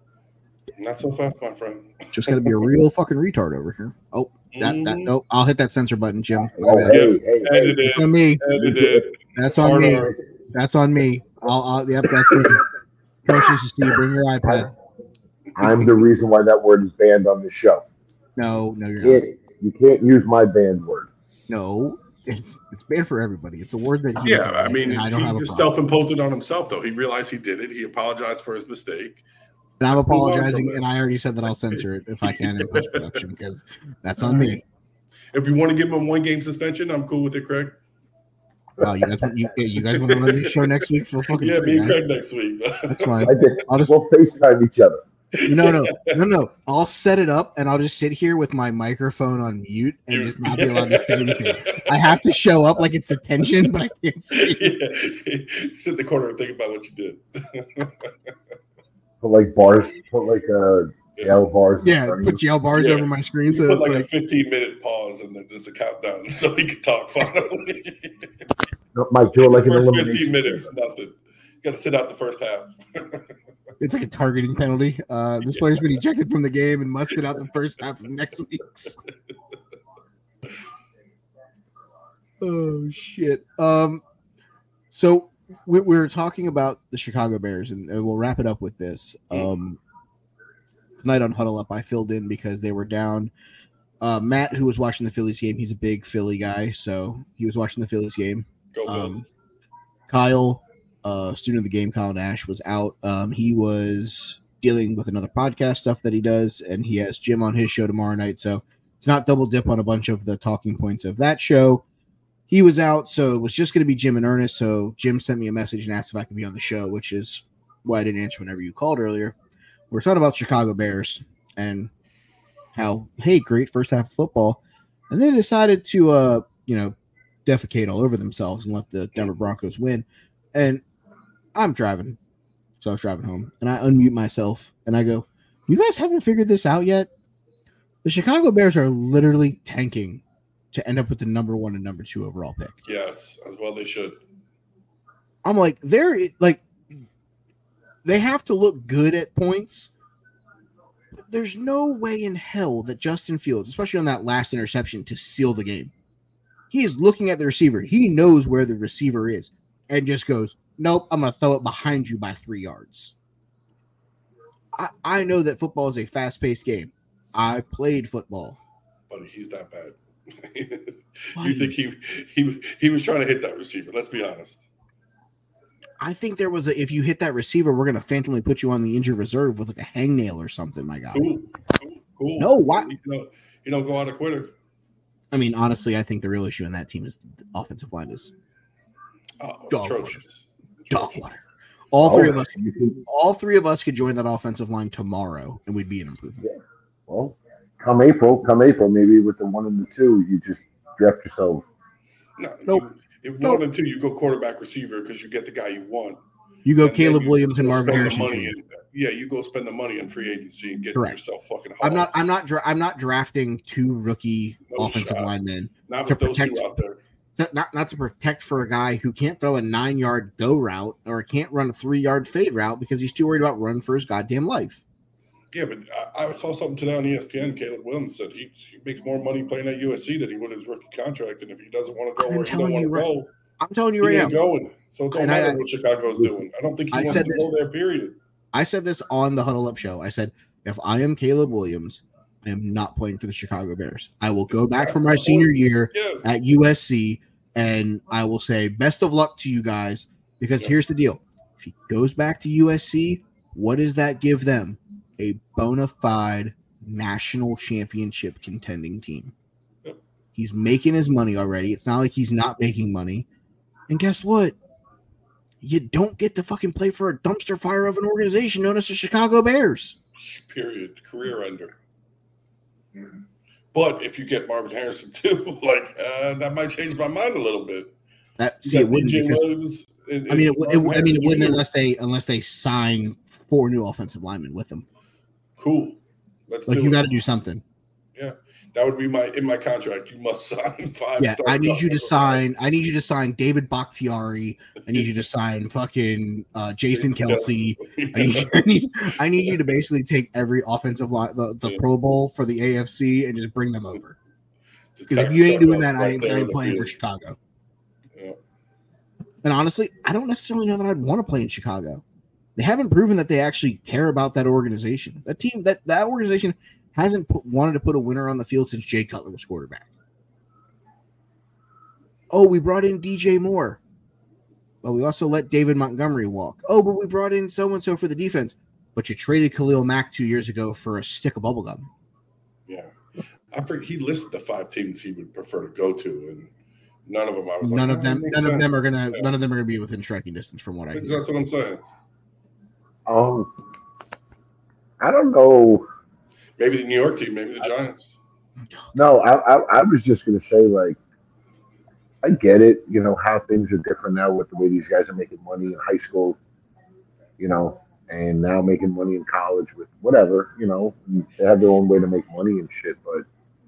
Not so fast, my friend. just got to be a real fucking retard over here. Oh, that that Mhm. nope. I'll hit that censor button, Jim. My Oh, bad. hey, hey, hey. Edited, That's on me. edited. That's on me. Harder. That's on me. I'll, I'll yep, that's me. Precious to see you. Bring your iPad. I'm the reason why that word is banned on the show. No, no, you're You not. can't, you can't use my banned word. No, it's it's banned for everybody. It's a word that he Yeah, doesn't I like, mean, and I don't he have a just problem. self-imposed it on himself, though. He realized he did it. He apologized for his mistake. And I'm Let's move on from apologizing, it. and I already said that I'll censor it if I can in post production because that's on me. If you want to give him a one-game suspension, I'm cool with it, Craig. Wow, you guys, want- you, you guys want to run this show next week? For fucking Yeah, me and guys. Craig next week. That's fine. I did. I'll just We'll FaceTime each other. no, no, no, no. I'll set it up, and I'll just sit here with my microphone on mute and Mute. just not be allowed to say anything. I have to show up like it's detention, but I can't say. Yeah. Sit in the corner and think about what you did. Put like bars, put like uh, jail bars. in Yeah, front of put you. jail bars Yeah. over my screen, so Put it's like, like a fifteen-minute pause and then just a countdown so he can talk finally. No, Mike, do it like an First elimination. fifteen minutes, nothing. You got to sit out the first half. it's like a targeting penalty. Uh, this player's been ejected from the game and must sit out the first half of next week's. Oh shit. Um, so we, we were talking about the Chicago Bears, and, and we'll wrap it up with this. Um, tonight on Huddle Up, I filled in because they were down. Uh, Matt, who was watching the Phillies game, he's a big Philly guy, so he was watching the Phillies game. Go, Bills. Um, Kyle, uh, student of the game, Kyle Nash, was out. Um, he was dealing with another podcast stuff that he does, and he has Jim on his show tomorrow night. So to not double dip on a bunch of the talking points of that show, he was out. So it was just going to be Jim and Ernest. So Jim sent me a message and asked if I could be on the show, which is why I didn't answer whenever you called earlier. We're talking about Chicago Bears and how, hey, great first half of football. And they decided to, uh, you know, defecate all over themselves and let the Denver Broncos win. And I'm driving. So I was driving home and I unmute myself and I go, you guys haven't figured this out yet? The Chicago Bears are literally tanking to end up with the number one and number two overall pick. Yes, as well they should. I'm like, they're like, they have to look good at points. But there's no way in hell that Justin Fields, especially on that last interception to seal the game, he is looking at the receiver. He knows where the receiver is and just goes, Nope, I'm going to throw it behind you by three yards. I, I know that football is a fast-paced game. I played football. But he's that bad. You think he, he he was trying to hit that receiver? Let's be honest. I think there was a, if you hit that receiver, we're going to phantomly put you on the injured reserve with like a hangnail or something, my God. Cool. Cool. cool. No, why? You don't, you don't go out a quitter. I mean, honestly, I think the real issue in that team is the offensive line is oh, dog atrocious. water. Dog water. All three oh, of us, all three of us could join that offensive line tomorrow, and we'd be an improvement. Yeah. Well, come April, come April, maybe with the one and the two, you just draft yourself. No, nope. You, if nope. one and two, you go quarterback receiver because you get the guy you want. You go Caleb you Williams and Marvin Harrison. Money in, yeah, you go spend the money in free agency and get Correct. yourself fucking. I'm not. I'm not. Dra- I'm not drafting two rookie no offensive shot. linemen. Not with those protect, two out there. Not, not to protect for a guy who can't throw a nine-yard go route or can't run a three-yard fade route because he's too worried about running for his goddamn life. Yeah, but I, I saw something today on E S P N. Caleb Williams said he, he makes more money playing at U S C than he would his rookie contract, and if he doesn't want to go I'm where he don't want to right, go, I'm telling you right now, going. So it don't and matter I, what Chicago's doing. I don't think he I wants said to this, go there. Period. I said this on the Huddle Up show. I said if I am Caleb Williams, I am not playing for the Chicago Bears. I will go back for my senior year yes. at U S C. And I will say best of luck to you guys because yep. here's the deal. If he goes back to U S C, what does that give them? A bona fide national championship contending team. Yep. He's making his money already. It's not like he's not making money. And guess what? You don't get to fucking play for a dumpster fire of an organization known as the Chicago Bears. Period. Career ender. Mm-hmm. But if you get Marvin Harrison too, like uh, that might change my mind a little bit. That see, it wouldn't because and, and I mean, it, it, it I mean, it wouldn't unless they unless they sign four new offensive linemen with them. Cool. Let's like do you got it. to do something. Yeah, that would be my in my contract. You must sign five. Yeah, I need you to sign. I need you to sign David Bakhtiari. I need you to sign fucking uh, Jason, Jason Kelsey. I, need you, I, need, I need you to basically take every offensive line, the, the yeah. Pro Bowl for the A F C, and just bring them over. Because if you ain't doing that, right I ain't, I ain't playing field. for Chicago. Yeah. And honestly, I don't necessarily know that I'd want to play in Chicago. They haven't proven that they actually care about that organization. That team, that that organization hasn't put, wanted to put a winner on the field since Jay Cutler was quarterback. Oh, we brought in D J Moore. But we also let David Montgomery walk. Oh, but we brought in so-and-so for the defense. But you traded Khalil Mack two years ago for a stick of bubblegum. Yeah. I forget he listed the five teams he would prefer to go to, and none of them I was none like, of them none sense. of them are gonna yeah. none of them are gonna be within striking distance from what I That's hear. what I'm saying. Um I don't know. Maybe the New York team, maybe the Giants. No, I I, I was just gonna say, like, I get it, you know, how things are different now with the way these guys are making money in high school, you know, and now making money in college with whatever, you know, they have their own way to make money and shit, but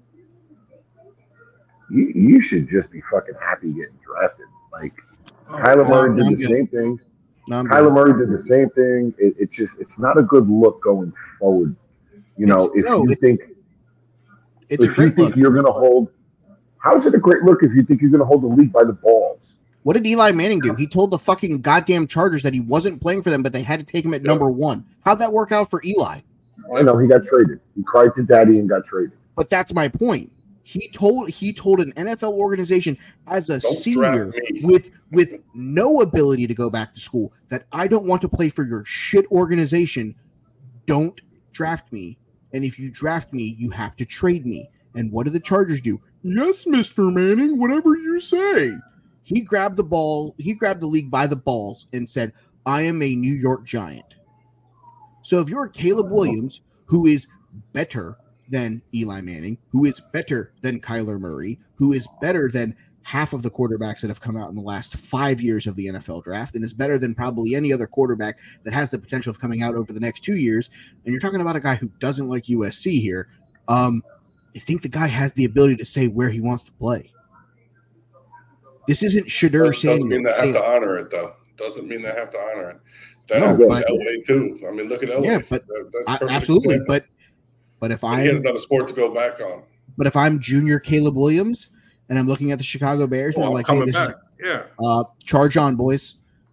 you you should just be fucking happy getting drafted. Like, oh, Kyler Murray did the good. same thing. No, Kyler good. Murray did the same thing. It, it's just, it's not a good look going forward. You know, it's, if no, you it's, think, it's if you think look. you're going to hold, how's it a great look if you think you're going to hold the league by the balls? What did Eli Manning do? He told the fucking goddamn Chargers that he wasn't playing for them, but they had to take him at yeah. number one. How'd that work out for Eli? I know, he got traded. He cried to daddy and got traded. But that's my point. He told he told an N F L organization as a Don't senior with with no ability to go back to school that I don't want to play for your shit organization. Don't draft me. And if you draft me, you have to trade me. And what did the Chargers do? Yes, Mister Manning, whatever you say. He grabbed the ball, he grabbed the league by the balls and said, I am a New York Giant. So if you're Caleb Williams, who is better than Eli Manning, who is better than Kyler Murray, who is better than half of the quarterbacks that have come out in the last five years of the N F L draft, and is better than probably any other quarterback that has the potential of coming out over the next two years, and you're talking about a guy who doesn't like U S C here, um, I think the guy has the ability to say where he wants to play. This isn't Shedeur saying. Doesn't mean they have to honor it, though. Doesn't mean they have to honor it. That no, happened but, in L A too. I mean, look at L A. Yeah, but I, absolutely. Example. But but if I had another sport to go back on. But if I'm junior Caleb Williams and I'm looking at the Chicago Bears, oh, and I'm I'm like, coming hey, this back. is, yeah, uh, charge on, boys.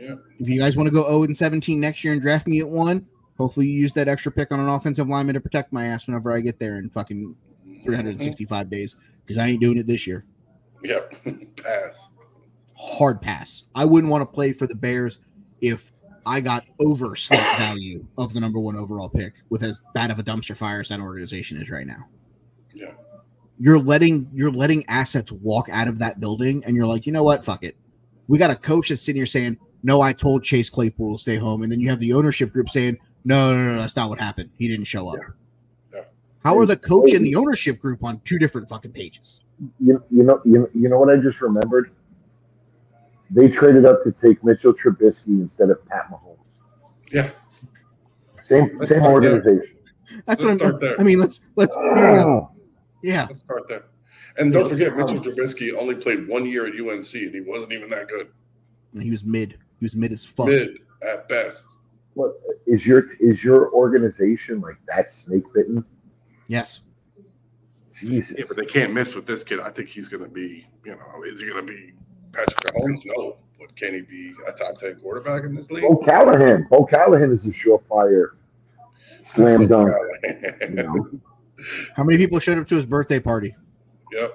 Yeah. If you guys want to go oh and seventeen next year and draft me at one, hopefully you use that extra pick on an offensive lineman to protect my ass whenever I get there in fucking three hundred sixty-five mm-hmm. days, because I ain't doing it this year. Yep. Pass. Hard pass. I wouldn't want to play for the Bears if I got over slot value of the number one overall pick with as bad of a dumpster fire as that organization is right now. Yeah. You're letting you're letting assets walk out of that building, and you're like, you know what? Fuck it. We got a coach that's sitting here saying, no, I told Chase Claypool to stay home. And then you have the ownership group saying, no, no, no, no, that's not what happened. He didn't show up. Yeah. Yeah. How are the coach and the ownership group on two different fucking pages? You, you know, you, you know what I just remembered? They traded up to take Mitchell Trubisky instead of Pat Mahomes. Yeah. Same let's same organization. There. That's let's what I'm there. I mean, let's let's oh. Yeah. Let's start there. And don't yeah, forget, Mitchell Trubisky only played one year at U N C, and he wasn't even that good. And he was mid. He was mid as fuck. Mid at best. What is your is your organization like that snake bitten? Yes. Jesus. Yeah, but they can't miss with this kid. I think he's going to be, you know, is he going to be Patrick Mahomes? No. But can he be a top ten quarterback in this league? Bo Callahan. Bo Callahan is a surefire slam dunk. You know? How many people showed up to his birthday party? Yep.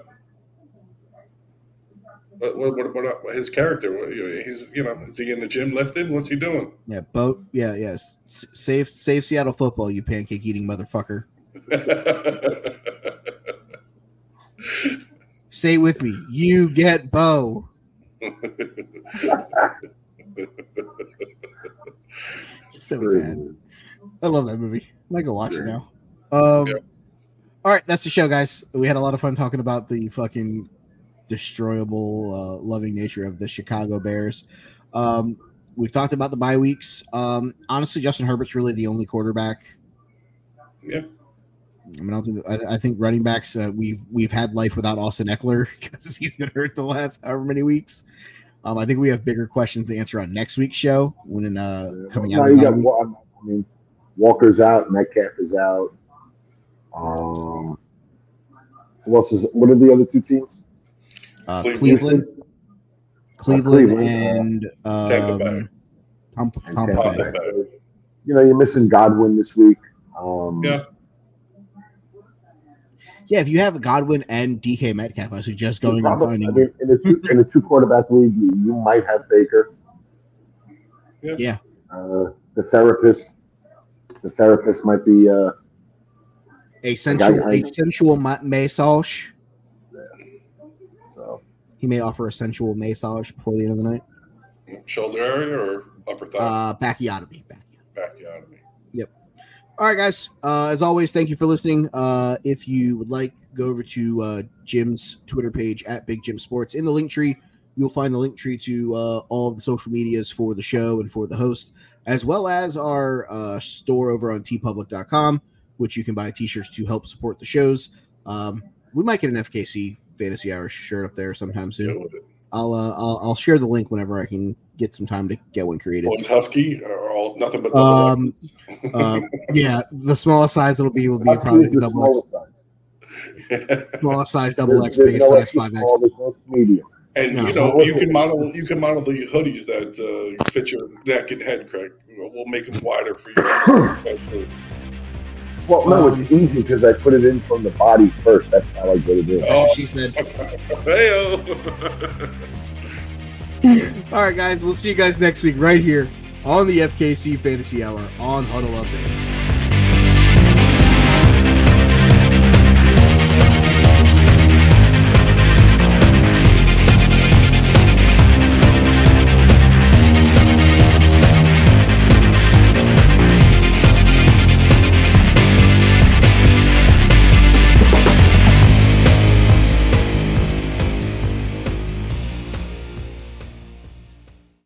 What, what, what, what his character? He's, you know, is he in the gym lifting? What's he doing? Yeah, Bo. Yeah, yes. Yeah. Save, save Seattle football, you pancake eating motherfucker. Say it with me. You get Bo. So bad. I love that movie. I might go watch it now. Um. Yeah. All right, that's the show, guys. We had a lot of fun talking about the fucking destroyable, uh, loving nature of the Chicago Bears. Um, we've talked about the bye weeks. Um, honestly, Justin Herbert's really the only quarterback. Yeah. I mean, I, don't think, I, I think running backs, uh, we've we've had life without Austin Eckler because he's been hurt the last however many weeks. Um, I think we have bigger questions to answer on next week's show when uh, coming no, out. You got, I mean, Walker's out, Metcalf is out. Um, who else is? What are the other two teams? Uh, Cleveland, Cleveland, Cleveland, and um, Tampa Bay. Tampa, Tampa Bay. Bay. You know, you're missing Godwin this week. Um, yeah. Yeah, if you have Godwin and D K Metcalf, I suggest going probably, and finding. I mean, in a two in a two quarterback league, you, you might have Baker. Yeah. yeah. Uh, the therapist, the therapist might be uh, a sensual, a sensual massage. Yeah. So he may offer a sensual massage before the end of the night. Shoulder area or upper thigh? Uh, bacchiotomy. Bacchiotomy. Yep. All right, guys. Uh, as always, thank you for listening. Uh, if you would like, go over to uh, Jim's Twitter page at Big Jim Sports. In the link tree, you'll find the link tree to uh, all of the social medias for the show and for the host, as well as our uh, store over on t public dot com, which you can buy t-shirts to help support the shows. Um, we might get an F K C Fantasy Hour shirt up there sometime soon. I'll, uh, I'll I'll share the link whenever I can get some time to get one created. Well, it's Husky or all nothing but double um, uh, yeah, the smallest size it'll be will be Husky probably the double X. Size. Smallest size double X, biggest size five X. Medium. And no. you know you can model you can model the hoodies that uh, fit your neck and head, Craig. We'll, we'll make them wider for you. Well, no, it's easy because I put it in from the body first. That's how I get it in. Oh, she said. Hey-o. All right, guys. We'll see you guys next week right here on the F K C Fantasy Hour on Huddle Up Day.